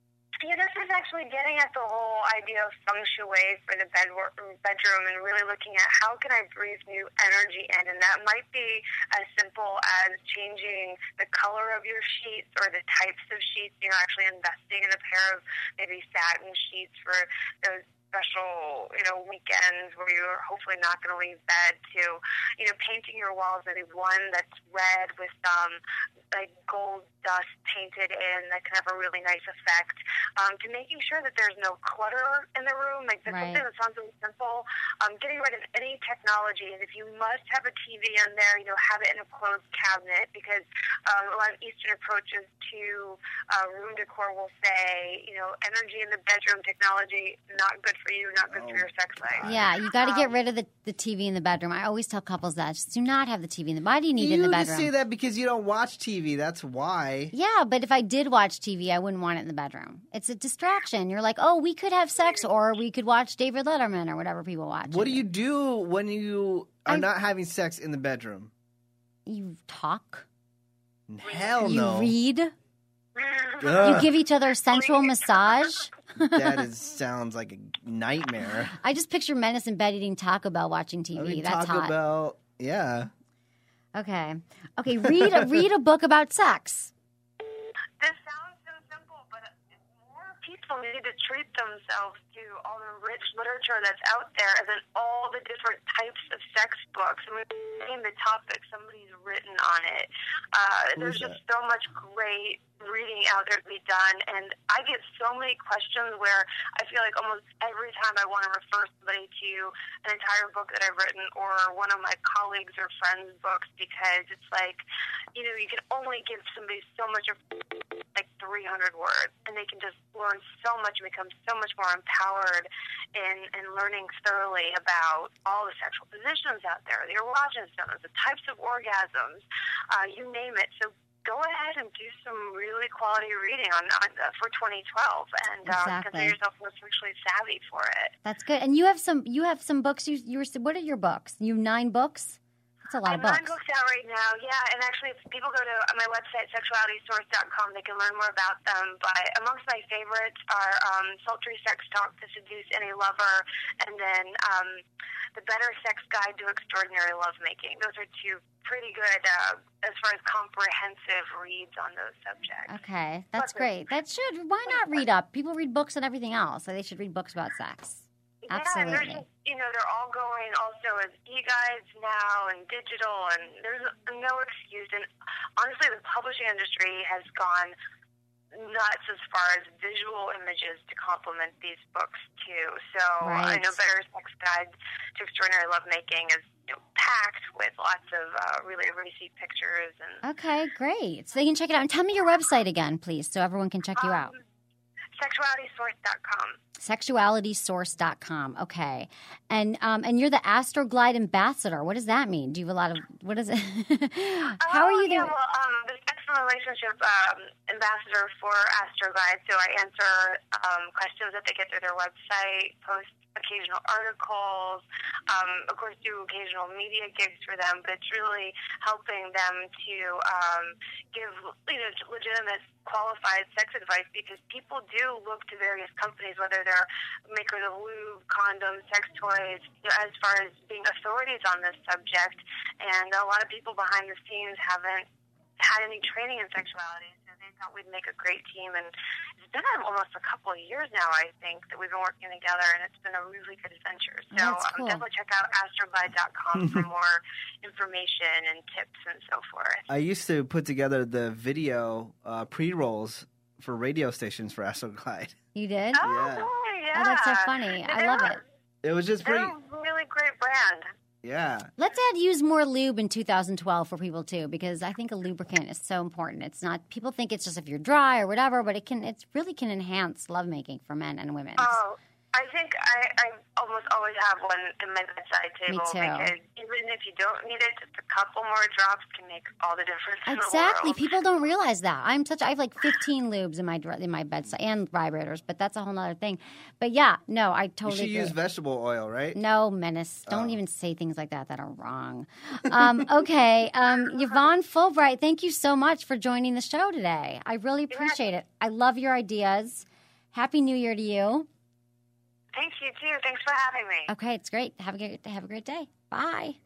Yeah, this is actually getting at the whole idea of feng shui for the bed bedroom and really looking at how can I breathe new energy in. And that might be as simple as changing the color of your sheets or the types of sheets. You're actually investing in a pair of maybe satin sheets for those special, you know, weekends where you're hopefully not going to leave bed, to, you know, painting your walls, maybe one that's red with some like gold dust painted in that can have a really nice effect, um, to making sure that there's no clutter in the room. Like that's Right. something that sounds really simple. Um, getting rid of any technology, and if you must have a T V in there, you know, have it in a closed cabinet, because um, a lot of Eastern approaches to uh, room decor will say, you know, energy in the bedroom, technology, not good for you, not good Oh, for your sex life. Yeah, you got to get Um, rid of the, the T V in the bedroom. I always tell couples that. Just do not have the T V in the Why do you need you it in the just bedroom? say that because you don't watch T V. That's why. Yeah, but if I did watch T V, I wouldn't want it in the bedroom. It's a distraction. You're like, oh, we could have sex, or we could watch David Letterman, or whatever people watch. What do you do when you are I- not having sex in the bedroom? You talk. Hell You no. read. You Ugh, give each other a sensual massage. that is sounds like a nightmare. I just picture Menace in bed eating Taco Bell, watching T V. I mean, That's Taco hot. Bell. Yeah. Okay. Okay. Read a, read a book about sex. This sounds so simple, but more people need to treat themselves to all the rich literature that's out there, and then all the different types of sex books. I mean, name the topic, somebody's written on it. Uh, there's Who's just so much great reading out there to be done, and I get so many questions where I feel like almost every time I want to refer somebody to an entire book that I've written or one of my colleagues or friends' books, because it's like, you know, you can only give somebody so much of like three hundred words, and they can just learn so much and become so much more empowered in, in learning thoroughly about all the sexual positions out there, the erogenous zones, the types of orgasms, uh, you name it. So go ahead and do some really quality reading on, on uh, for twenty twelve, and uh, Exactly. consider yourself more sexually savvy for it. That's good. And you have some. You have some books. You you were. What are your books? You have nine books. That's a lot I of have books. nine books out right now, yeah, and actually if people go to my website, sexuality source dot com, they can learn more about them, but amongst my favorites are um, Sultry Sex Talk to Seduce Any Lover, and then um, The Better Sex Guide to Extraordinary Lovemaking. Those are two pretty good uh, as far as comprehensive reads on those subjects. Okay, that's Plus, great. That should. Why not read up? People read books and everything else, so they should read books about sex. Yeah, and there's Absolutely. just, you know, they're all going also as e-guides now and digital, and there's no excuse. And honestly, the publishing industry has gone nuts as far as visual images to complement these books too. So I Right. know Better Sex Guide to Extraordinary Lovemaking is, you know, packed with lots of uh, really racy pictures and Okay, great. So they can check it out. And tell me your website again, please, so everyone can check you out. um, sexuality source dot com. sexuality source dot com. Okay. And um and you're the Astroglide ambassador. What does that mean? Do you have a lot of what is it? How are Oh, you yeah, the well, um, the sexual relationship um, ambassador for Astroglide. So I answer um, questions that they get through their website, post occasional articles, um, of course do occasional media gigs for them, but it's really helping them to um, give, you know, legitimate qualified sex advice, because people do look to various companies, whether they're makers of lube, condoms, sex toys, you know, as far as being authorities on this subject. And a lot of people behind the scenes haven't had any training in sexuality, so they thought we'd make a great team. And it's been almost a couple of years now, I think, that we've been working together, and it's been a really good adventure. So That's um, cool. definitely check out astroglide dot com for more information and tips and so forth. I used to put together the video uh, pre-rolls for radio stations for Astroglide. You did? Oh, Yeah. boy, yeah. Oh, that's so funny. I love it. It was just They're pretty. a really great brand. Yeah. Let's add use more lube in two thousand twelve for people too, because I think a lubricant is so important. It's not people think it's just if you're dry or whatever, but it can it really can enhance lovemaking for men and women. Oh, I think I, I almost always have one in my bedside table. too. Because even if you don't need it, just a couple more drops can make all the difference in the Exactly. world. People don't realize that. I'm such. I have like fifteen lubes in my dr- in my bedside and vibrators, but that's a whole other thing. But yeah, no, I You totally should agree. use vegetable oil, right? No, Menace. Don't Oh. even say things like that that are wrong. Um, okay. Um, Yvonne Fulbright, thank you so much for joining the show today. I really appreciate it. I love your ideas. Happy New Year to you. Thank you, too. Thanks for having me. Okay, it's great. Have a good, have a great day. Bye.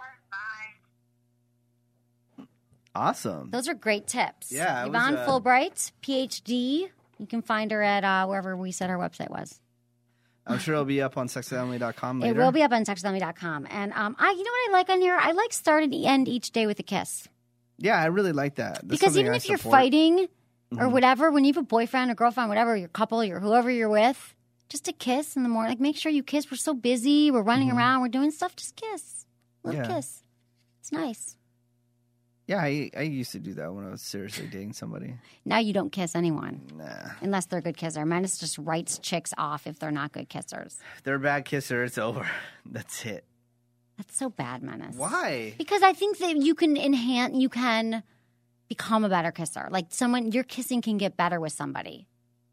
Bye. Awesome. Those are great tips. Yeah, it Yvonne was, uh, Fulbright, P H D. You can find her at uh, wherever we said our website was. I'm sure it'll be up on sex with emily dot com later. It will be up on sex with emily dot com. And um, I, you know what I like on here? I like start and end each day with a kiss. Yeah, I really like that. That's Because even something I if you're support. fighting or whatever, when you have a boyfriend or girlfriend, whatever, your couple, your whoever you're with, just a kiss in the morning. Like, make sure you kiss. We're so busy. We're running around. We're doing stuff. Just kiss. A little Yeah. kiss. It's nice. Yeah, I, I used to do that when I was seriously dating somebody. Now you don't kiss anyone Nah. unless they're a good kisser. Menace just writes chicks off if they're not good kissers. If they're a bad kisser, it's over. That's it. That's so bad, Menace. Why? Because I think that you can enhance, you can become a better kisser. Like someone, your kissing can get better with somebody.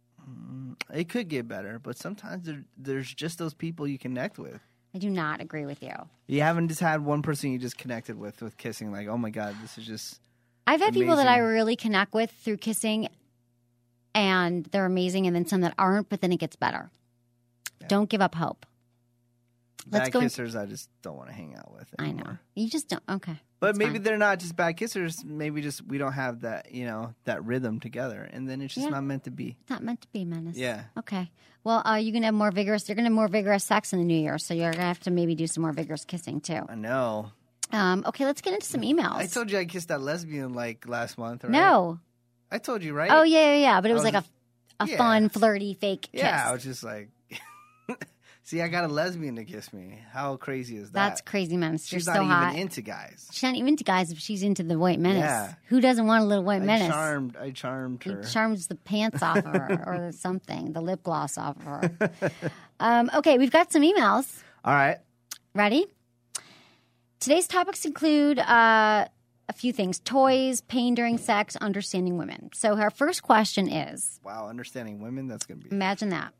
It could get better, but sometimes there, there's just those people you connect with. I do not agree with you. You haven't just had one person you just connected with with kissing, like, oh my God, this is just... I've had people that I Amazing. really connect with through kissing, and they're amazing, and then some that aren't, but then it gets better. Don't give up hope. Let's Bad go. kissers I just don't want to hang out with I anymore. know. You just don't. Okay. But That's maybe fine. they're not just bad kissers. Maybe just we don't have that, you know, that rhythm together. And then it's just Yeah. not meant to be. It's not meant to be, Menace. Yeah. Okay. Well, uh, you're gonna have more vigorous. You're gonna have more vigorous sex in the new year, so you're gonna have to maybe do some more vigorous kissing too. I know. Um, okay, let's get into some emails. I told you I kissed that lesbian like last month, right? No. I told you, right? Oh yeah, yeah, yeah. But it I was, was like just- a, a yeah. fun, flirty, fake kiss. Yeah, I was just like, see, I got a lesbian to kiss me. How crazy is that? That's crazy, Menace. She's You're not so even hot. into guys. She's not even into guys if she's into the white menace. Yeah. Who doesn't want a little white I menace? charmed, I charmed He her. charms the pants off of her or something, the lip gloss off of her. um, okay, we've got some emails. All right. Ready? Today's topics include uh, a few things: toys, pain during sex, understanding women. So our first question is, Wow, understanding women, that's going to be imagine that.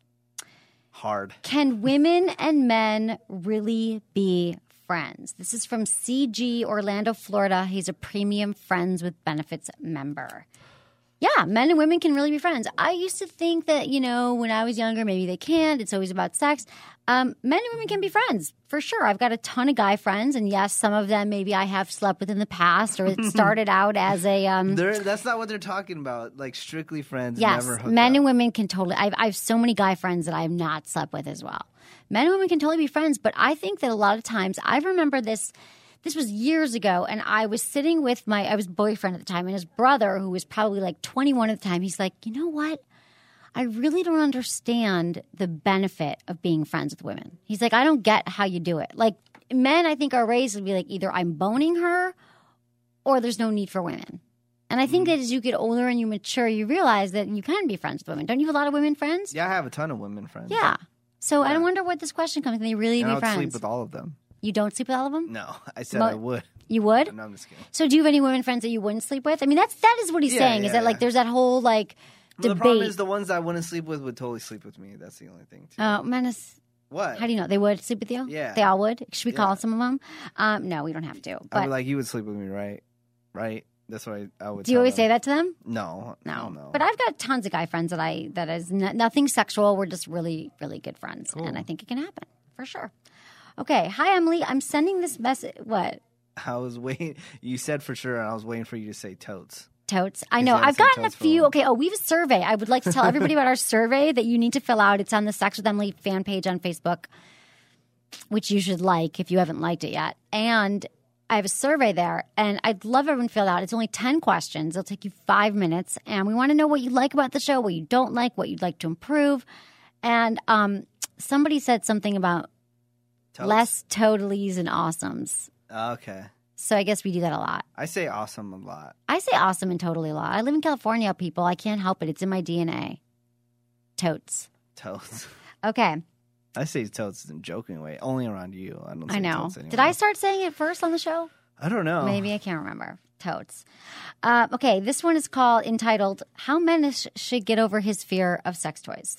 hard. Can women and men really be friends? This is from C G Orlando, Florida. He's a premium Friends with Benefits member. Yeah, men and women can really be friends. I used to think that, you know, when I was younger, maybe they can't. It's always about sex. Um, men and women can be friends, for sure. I've got a ton of guy friends, and yes, some of them maybe I have slept with in the past, or it started out as a... Um, They're, that's not what they're talking about. Like strictly friends. Yes, never hooked men up. and women can totally. I've, I have so many guy friends that I have not slept with as well. Men and women can totally be friends, but I think that a lot of times, I remember this. This was years ago, and I was sitting with my I was boyfriend at the time, and his brother, who was probably like twenty-one at the time. He's like, you know what? I really don't understand the benefit of being friends with women. He's like, I don't get how you do it. Like men, I think are raised to be like either I'm boning her, or there's no need for women. And I think that as you get older and you mature, you realize that you can be friends with women. Don't you have a lot of women friends? Yeah, I have a ton of women friends. Yeah. So I don't wonder what this question comes. Can they really And be I would friends? sleep with all of them. You don't sleep with all of them? No, I said Mo- I would. You would? No, I'm just kidding. So do you have any women friends that you wouldn't sleep with? I mean, that's that is what he's Yeah, saying. is yeah, that like yeah. there's that whole like Well, the debate? problem is the ones I wouldn't sleep with would totally sleep with me. That's the only thing, too. Oh, Menace. What? How do you know they would sleep with you? Yeah. they all would. Should we call Yeah. some of them? Um, no, we don't have to. I'd But be like, you would sleep with me, right? Right? That's what I, I would do you tell always them. say that to them? No. No. no. But I've got tons of guy friends that I that is n- nothing sexual. We're just really really good friends, and I think it can happen for sure. Okay, hi Emily. I'm sending this message. What? I was waiting. You said for sure, and I was waiting for you to say totes. Totes. I Is know. that I've some gotten a totes for few. women? Okay. Oh, we have a survey. I would like to tell everybody about our survey that you need to fill out. It's on the Sex with Emily fan page on Facebook, which you should like if you haven't liked it yet. And I have a survey there, and I'd love everyone to fill it out. It's only ten questions. It'll take you five minutes, and we want to know what you like about the show, what you don't like, what you'd like to improve. And um, somebody said something about Totes? less totallys and awesomes. Okay. So I guess we do that a lot. I say awesome a lot. I say awesome and totally a lot. I live in California, people. I can't help it. It's in my D N A. Totes. Totes. Okay. I say totes in a joking way. Only around you. I don't say I know. totes anymore. Did I start saying it first on the show? I don't know. Maybe. I can't remember. Totes. Uh, okay. This one is called, entitled, How Men Sh- Should Get Over His Fear of Sex Toys.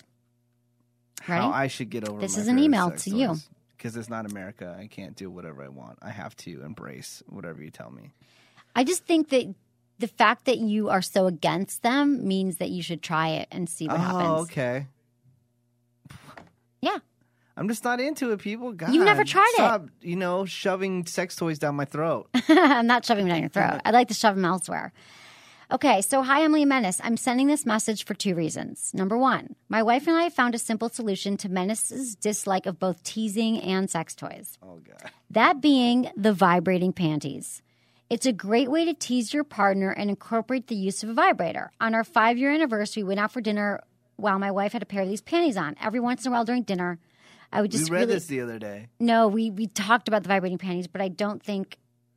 Ready? How I should get over This my is an fear of email sex to you. toys. Because it's not America. I can't do whatever I want. I have to embrace whatever you tell me. I just think that the fact that you are so against them means that you should try it and see what oh, happens. okay. Yeah. I'm just not into it, people. God, You've never tried stop, it. You know, shoving sex toys down my throat. I'm not shoving them down your throat. I'd like to shove them elsewhere. Okay, so hi, Emily Menace. I'm sending this message for two reasons. Number one, my wife and I have found a simple solution to Menace's dislike of both teasing and sex toys. Oh, God. That being the vibrating panties. It's a great way to tease your partner and incorporate the use of a vibrator. On our five-year anniversary, we went out for dinner while my wife had a pair of these panties on. Every once in a while during dinner, I would just We read really, this the other day. No, we, we talked about the vibrating panties, but I don't think...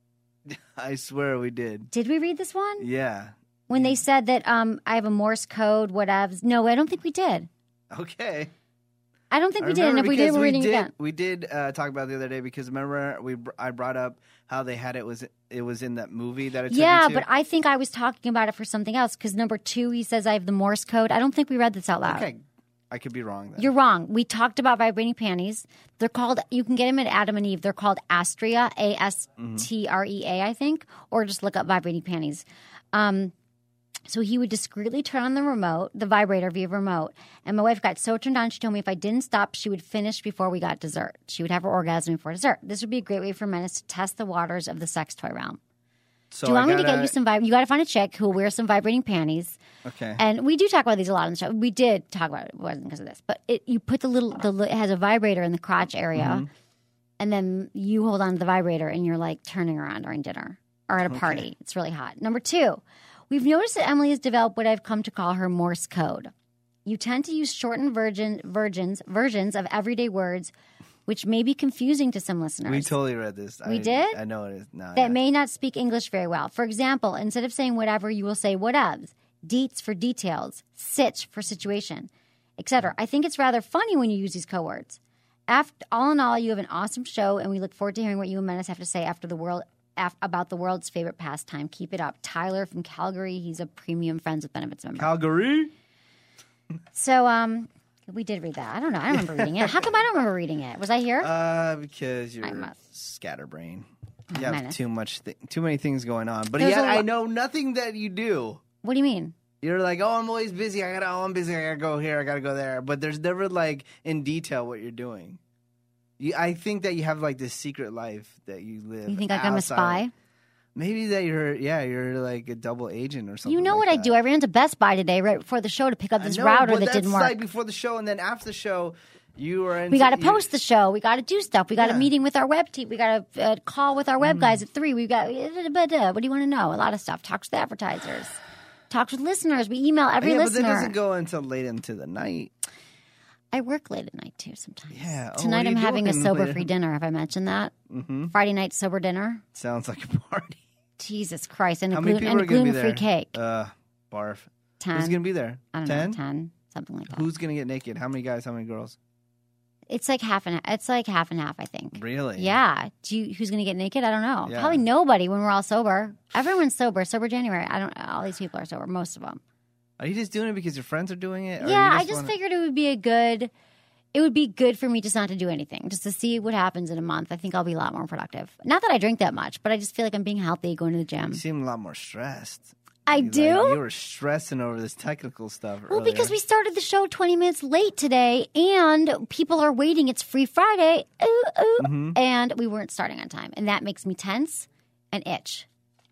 I swear we did. Did we read this one? Yeah. When they said that um, I have a Morse code, whatevs. No, I don't think we did. Okay. I don't think I we did. And if we did, because we're we reading did, it again. We did uh, talk about it the other day because remember we br- I brought up how they had it was it was in that movie that it took Yeah, you to? but I think I was talking about it for something else because number two, he says I have the Morse code. I don't think we read this out loud. Okay. I could be wrong then. You're wrong. We talked about vibrating panties. They're called, you can get them at Adam and Eve. They're called Astrea, A S T R E A, I think, or just look up vibrating panties. Um, so he would discreetly turn on the remote, the vibrator via remote. And my wife got so turned on, she told me if I didn't stop, she would finish before we got dessert. She would have her orgasm before dessert. This would be a great way for Menace to test the waters of the sex toy realm. So do you want I me to gotta- get you some vib? You got to find a chick who will wear some vibrating panties. Okay. And we do talk about these a lot on the show. We did talk about it. It wasn't because of this, but it, you put the little, the li- it has a vibrator in the crotch area, Mm-hmm. and then you hold on to the vibrator, and you're like turning around during dinner or at a party. It's really hot. Number two, we've noticed that Emily has developed what I've come to call her Morse code. You tend to use shortened virgin versions versions of everyday words, which may be confusing to some listeners. We totally read this. We I, did? I know it is. No, that yeah. may not speak English very well. For example, instead of saying whatever, you will say whatevs, deets for details, sitch for situation, et cetera. I think it's rather funny when you use these code words. After, all in all, you have an awesome show, and we look forward to hearing what you and Menace have to say after the world af, about the world's favorite pastime. Keep it up. Tyler from Calgary. He's a premium Friends with Benefits member. Calgary? So, um, we did read that. I don't know. I don't remember reading it. How come I don't remember reading it? Was I here? Uh, because you're I must. scatterbrain. Oh, You have Menace. too much, th- too many things going on. But There's yet a I lo- know nothing that you do. What do you mean? You're like, oh, I'm always busy. I gotta, oh, I'm busy. I gotta go here. I gotta go there. But there's never like in detail what you're doing. You, I think that you have like this secret life that you live. You think like I'm a outside. spy? Maybe that you're, yeah, you're like a double agent or something. You know like what I that. do? I ran to Best Buy today right before the show to pick up I this know, router but that that's didn't work. like before the show, and then after the show, you were. We got to you- post the show. We got to do stuff. We got Yeah. a meeting with our web team. We got a uh, call with our web guys at three. We got what do you want to know? A lot of stuff. Talks with advertisers. Talks with listeners. We email every yeah, but listener. that doesn't go until late into the night. I work late at night too sometimes. Yeah. Oh, Tonight what are I'm you having a doing sober later? free dinner. Have I mentioned that? Mm-hmm. Friday night sober dinner. Sounds like a party. Jesus Christ! And a How many gluten people and are going to be gluten free there? cake. Uh, barf. ten. Who's going to be there? I don't ten? know. Ten. Something like that. Who's going to get naked? How many guys? How many girls? It's like half and it's like half and half. I think. Really? Yeah. Do you, who's going to get naked? I don't know. Yeah. Probably nobody when we're all sober. Everyone's sober. Sober January. I don't. All these people are sober. Most of them. Are you just doing it because your friends are doing it? or Yeah. you I just wanna- figured it would be a good. It would be good for me just not to do anything, just to see what happens in a month. I think I'll be a lot more productive. Not that I drink that much, but I just feel like I'm being healthy, going to the gym. You seem a lot more stressed. I You, like, do. you were stressing over this technical stuff. Well, earlier. because we started the show twenty minutes late today, and people are waiting. It's free Friday, ooh, ooh, Mm-hmm. and we weren't starting on time, and that makes me tense and itch.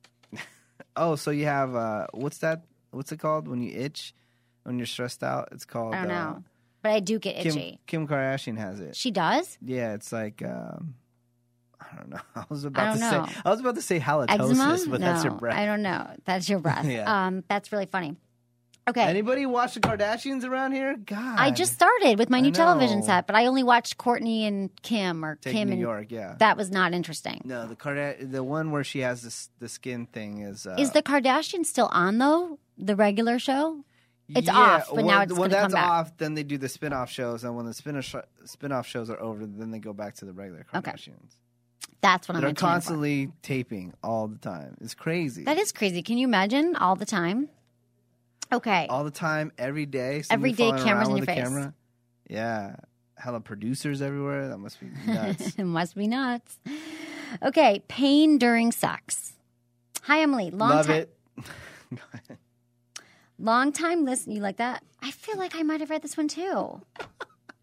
Oh, so you have uh, what's that? What's it called when you itch? When you're stressed out, it's called. I don't uh, know, but I do get Kim, itchy. Kim Kardashian has it. She does. Yeah, it's like um, I don't know. I was I about don't to know. say I was about to say halitosis, Eczema? but no, that's your breath. I don't know. That's your breath. Yeah. Um, that's really funny. Okay. Anybody watch the Kardashians around here? God, I just started with my I new television know. set, but I only watched Courtney and Kim or Take Kim New and York. Yeah. that was not interesting. No, the Karda- the one where she has this the skin thing is. Uh, Is the Kardashians still on though? The regular show? It's yeah, off, but when, now it's when gonna come that's back. off, then they do the spin-off shows, and when the spin-off, sh- spin-off shows are over, then they go back to the regular Okay. Kardashians. That's what I'm They're gonna tune in for. constantly taping all the time. It's crazy. That is crazy. Can you imagine all the time? Okay. all the time, every day. Every somebody day, following cameras around in with your a face. Camera. Yeah, hella producers everywhere. That must be nuts. It must be nuts. Okay, pain during sex. Hi, Emily. Long Love time, it. Go ahead. Long time listen. You like that? I feel like I might have read this one too.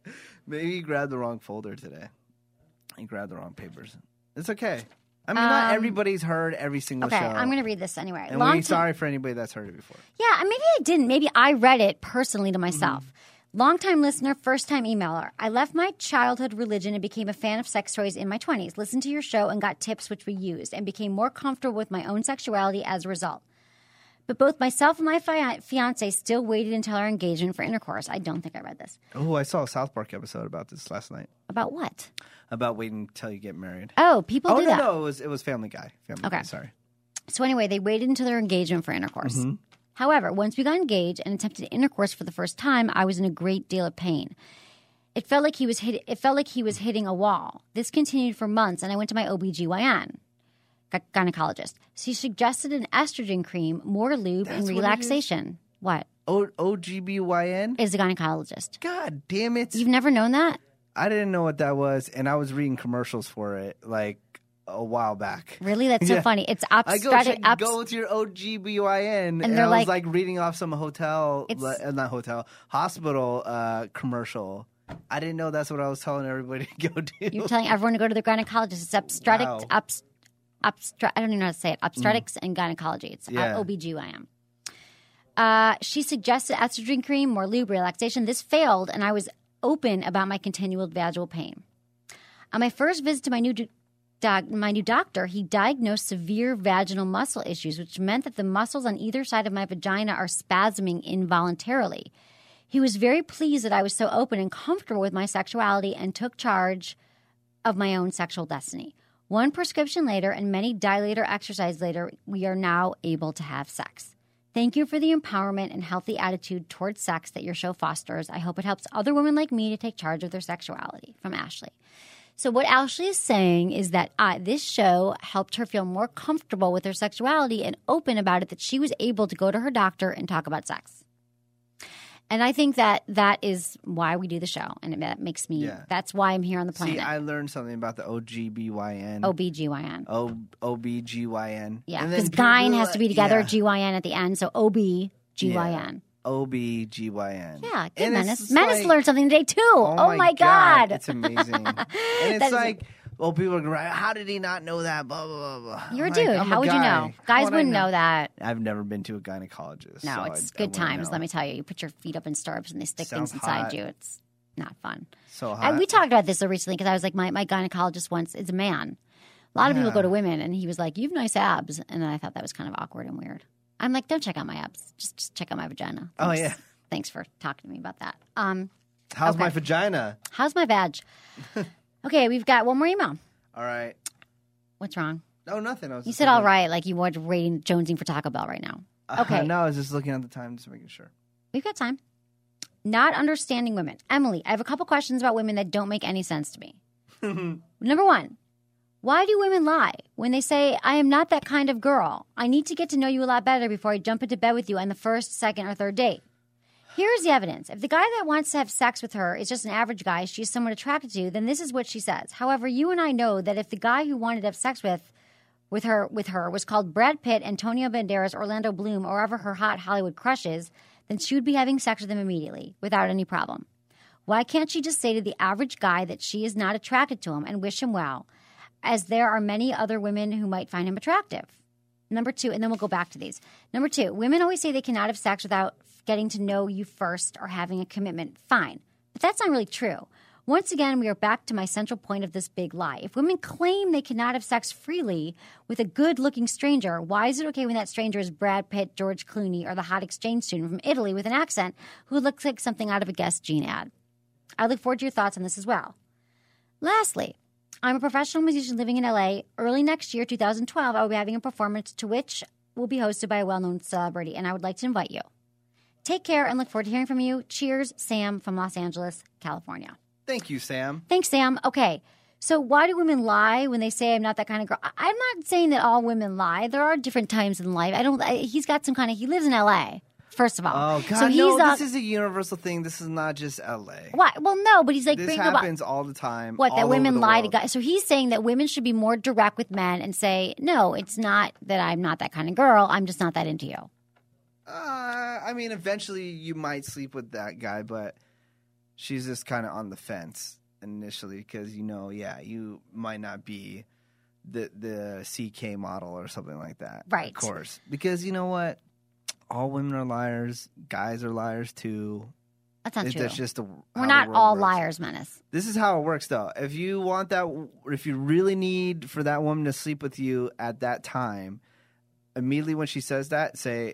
Maybe you grabbed the wrong folder today. You grabbed the wrong papers. It's okay. I mean, Um, not everybody's heard every single Okay, show. I'm going to read this anyway. And Long we're ti- sorry for anybody that's heard it before. Yeah, maybe I didn't. Maybe I read it personally to myself. Mm-hmm. Longtime listener, first time emailer. I left my childhood religion and became a fan of sex toys in my twenties. Listened to your show and got tips which we used and became more comfortable with my own sexuality as a result. But both myself and my fi- fiance still waited until our engagement for intercourse. I don't think I read this. Oh, I saw a South Park episode about this last night. About what? About waiting until you get married. Oh, people oh, do no, that. no, it was, it was Family Guy. Family Okay. Guy, sorry. So anyway, they waited until their engagement for intercourse. Mm-hmm. However, once we got engaged and attempted intercourse for the first time, I was in a great deal of pain. It felt like he was hit, it felt like he was hitting a wall. This continued for months, and I went to my O B G Y N, gy- gynecologist. She suggested an estrogen cream, more lube, That's and what it relaxation. What? O- O G B Y N? Is a gynecologist. God damn it. You've never known that? I didn't know what that was, and I was reading commercials for it like a while back. Really? That's so Yeah. funny. It's I go obstetric. check, go with your O G B Y N, and, they're I like- was like reading off some hotel, It's- le- uh, not hotel, hospital uh, commercial. I didn't know that's what I was telling everybody to go do. You're telling everyone to go to their gynecologist. It's obstetric, Wow. obst, obstre- I don't even know how to say it. Obstetrics and gynecology. It's Yeah. uh, O B G Y N. Uh, she suggested estrogen cream, more lube, relaxation. This failed, and I was open about my continual vaginal pain. On my first visit to my new do- doc- my new doctor, he diagnosed severe vaginal muscle issues, which meant that the muscles on either side of my vagina are spasming involuntarily. He was very pleased that I was so open and comfortable with my sexuality and took charge of my own sexual destiny. One prescription later and many dilator exercise later, we are now able to have sex. Thank you for the empowerment and healthy attitude towards sex that your show fosters. I hope it helps other women like me to take charge of their sexuality. From Ashley. So what Ashley is saying is that uh, this show helped her feel more comfortable with her sexuality and open about it, that she was able to go to her doctor and talk about sex. And I think that that is why we do the show. And it, that makes me, Yeah. that's why I'm here on the planet. See, I learned something about the O G B Y N. O B G Y N. O O B G Y N. Yeah, And then because gyne people- has to be together, yeah. G Y N at the end. So O B G Y N. O B G Y N. Yeah, good And it's Menace. just Menace like- learned something today, too. Oh, my God. It's amazing. And That it's is- like, well, people are going, how did he not know that? Blah, blah, blah, blah. You're a I'm dude. like, I'm How a would you guy. know? How Guys would I wouldn't know that. I've never been to a gynecologist. No, so it's I- I good wouldn't times, know. let me tell you. You put your feet up in stirrups and they stick Sounds things inside hot. you. It's not fun. So hot. I, we talked about this recently because I was like, my, my gynecologist once is a man. A lot of people Yeah. go to women, and he was like, you have nice abs. And I thought that was kind of awkward and weird. I'm like, don't check out my abs. Just, just check out my vagina. Oh, Thanks. yeah. Thanks for talking to me about that. Um, How's okay. my vagina? How's my vag? Okay, we've got one more email. All right. What's wrong? Oh, nothing. I was You just said all looking- right, like you were rating jonesing for Taco Bell right now. Okay. Uh, no, I was just looking at the time, just making sure. We've got time. Not understanding women. Emily, I have a couple questions about women that don't make any sense to me. Number one, why do women lie when they say, I am not that kind of girl? I need to get to know you a lot better before I jump into bed with you on the first, second, or third date. Here's the evidence. If the guy that wants to have sex with her is just an average guy she's somewhat attracted to, then this is what she says. However, you and I know that if the guy who wanted to have sex with with her with her was called Brad Pitt, Antonio Banderas, Orlando Bloom, or ever her hot Hollywood crushes, then she would be having sex with him immediately without any problem. Why can't she just say to the average guy that she is not attracted to him and wish him well, as there are many other women who might find him attractive? Number two, and then we'll go back to these. Number two, women always say they cannot have sex without getting to know you first or having a commitment. Fine. But that's not really true. Once again, we are back to my central point of this big lie. If women claim they cannot have sex freely with a good-looking stranger, why is it okay when that stranger is Brad Pitt, George Clooney, or the hot exchange student from Italy with an accent who looks like something out of a Guess Jean ad? I look forward to your thoughts on this as well. Lastly, I'm a professional musician living in L A. Early next year, two thousand twelve, I will be having a performance to which will be hosted by a well-known celebrity, and I would like to invite you. Take care and look forward to hearing from you. Cheers, Sam from Los Angeles, California. Thank you, Sam. Thanks, Sam. Okay, so why do women lie when they say I'm not that kind of girl? I- I'm not saying that all women lie. There are different times in life. I don't. I, he's got some kind of. He lives in L A. First of all, Oh, God, so he's no, uh, this is a universal thing. This is not just L A. why? Well, no, but he's like This bringing about happens all the time. what all that over women the lie to world. guys. So he's saying that women should be more direct with men and say, no, it's not that I'm not that kind of girl. I'm just not that into you. Uh, I mean, eventually you might sleep with that guy, but she's just kind of on the fence initially because, you know, yeah, you might not be the the C K model or something like that. Right. Of course. Because you know what? All women are liars. Guys are liars too. That's not it, true. That's just a, We're not all works. liars, Menace. This is how it works, though. If you want that, if you really need for that woman to sleep with you at that time, immediately when she says that, say,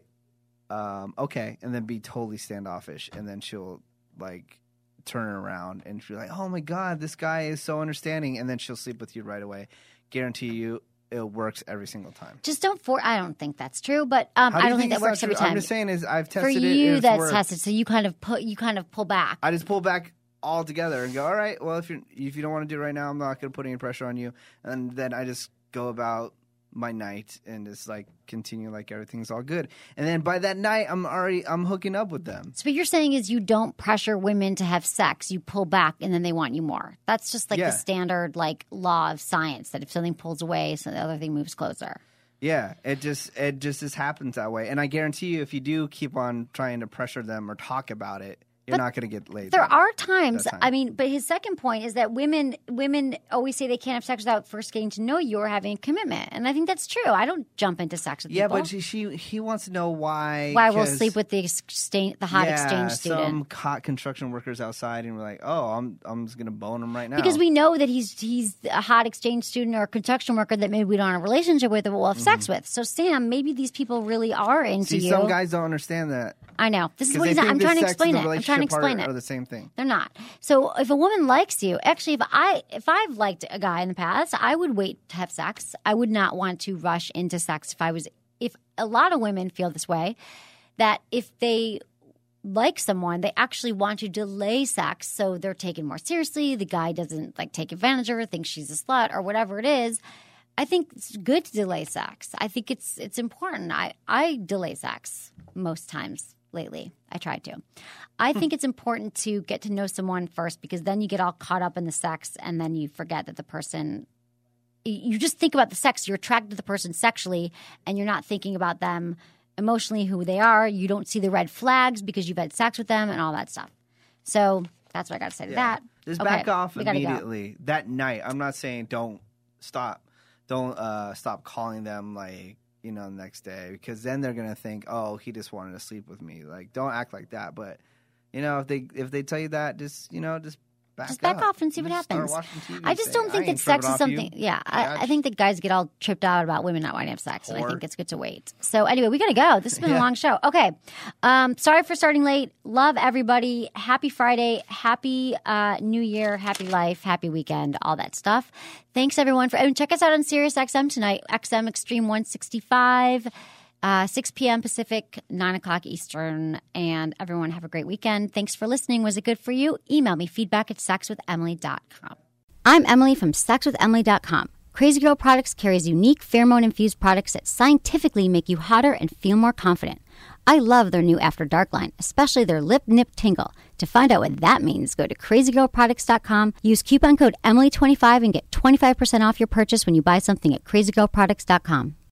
um, okay, and then be totally standoffish. And then she'll, like, turn around and she'll be like, oh, my God, this guy is so understanding. And then she'll sleep with you right away. Guarantee you. It works every single time. Just don't for. I don't think that's true, but um, do I don't think, think that works every time. I'm just saying is I've tested for it. For you, it's that's worked. tested. So you kind of put you kind of pull back. I just pull back altogether and go, all right. Well, if you if you don't want to do it right now, I'm not going to put any pressure on you. And then I just go about my night and just like continue like everything's all good. And then by that night, I'm already I'm hooking up with them. So what you're saying is you don't pressure women to have sex. You pull back and then they want you more. That's just like yeah. the standard like law of science that if something pulls away, so the other thing moves closer. Yeah, it just it just just happens that way. And I guarantee you, if you do keep on trying to pressure them or talk about it, you're but not going to get laid. There are times, time. I mean, but his second point is that women women always say they can't have sex without first getting to know you or having a commitment. And I think that's true. I don't jump into sex with yeah, people. Yeah, but she, she he wants to know why. Why we'll sleep with the exchange, the hot yeah, exchange student. some hot construction workers outside and we're like, oh, I'm I'm just going to bone him right now. Because we know that he's he's a hot exchange student or a construction worker that maybe we don't have a relationship with or we'll have mm-hmm. sex with. So, Sam, maybe these people really are into See, you. some guys don't understand that. I know. This is what he's not. I'm trying to explain it. I'm trying to explain it. Are the same thing. They're not. So if a woman likes you, actually, if I if I've liked a guy in the past, I would wait to have sex. I would not want to rush into sex if I was. If a lot of women feel this way, that if they like someone, they actually want to delay sex, so they're taken more seriously. The guy doesn't like take advantage of her, thinks she's a slut or whatever it is. I think it's good to delay sex. I think it's it's important. I I delay sex most times. Lately, I tried to. I think it's important to get to know someone first because then you get all caught up in the sex and then you forget that the person – you just think about the sex. You're attracted to the person sexually and you're not thinking about them emotionally, who they are. You don't see the red flags because you've had sex with them and all that stuff. So that's what I got to say to yeah. that. Just okay, back off immediately. Go. That night, I'm not saying don't stop. Don't uh, stop calling them like – you know, the next day, because then they're gonna think, oh, he just wanted to sleep with me. Like, don't act like that. But you know, if they if they tell you that, just you know, just back just back up. off and see what just happens. Start watching T V I just say, don't think that sex is something. You. Yeah, I, I think that guys get all tripped out about women not wanting to have sex, Whore. and I think it's good to wait. So anyway, we gotta go. This has been yeah. a long show. Okay, um, sorry for starting late. Love everybody. Happy Friday. Happy uh, New Year. Happy life. Happy weekend. All that stuff. Thanks everyone for and check us out on Sirius X M tonight. X M Extreme one sixty-five. Uh, six p.m. Pacific, nine o'clock Eastern, and everyone have a great weekend. Thanks for listening. Was it good for you? Email me, feedback at sex with emily dot com. I'm Emily from sex with emily dot com. Crazy Girl Products carries unique pheromone-infused products that scientifically make you hotter and feel more confident. I love their new After Dark line, especially their Lip Nip Tingle. To find out what that means, go to crazy girl products dot com, use coupon code emily twenty-five, and get twenty-five percent off your purchase when you buy something at crazy girl products dot com.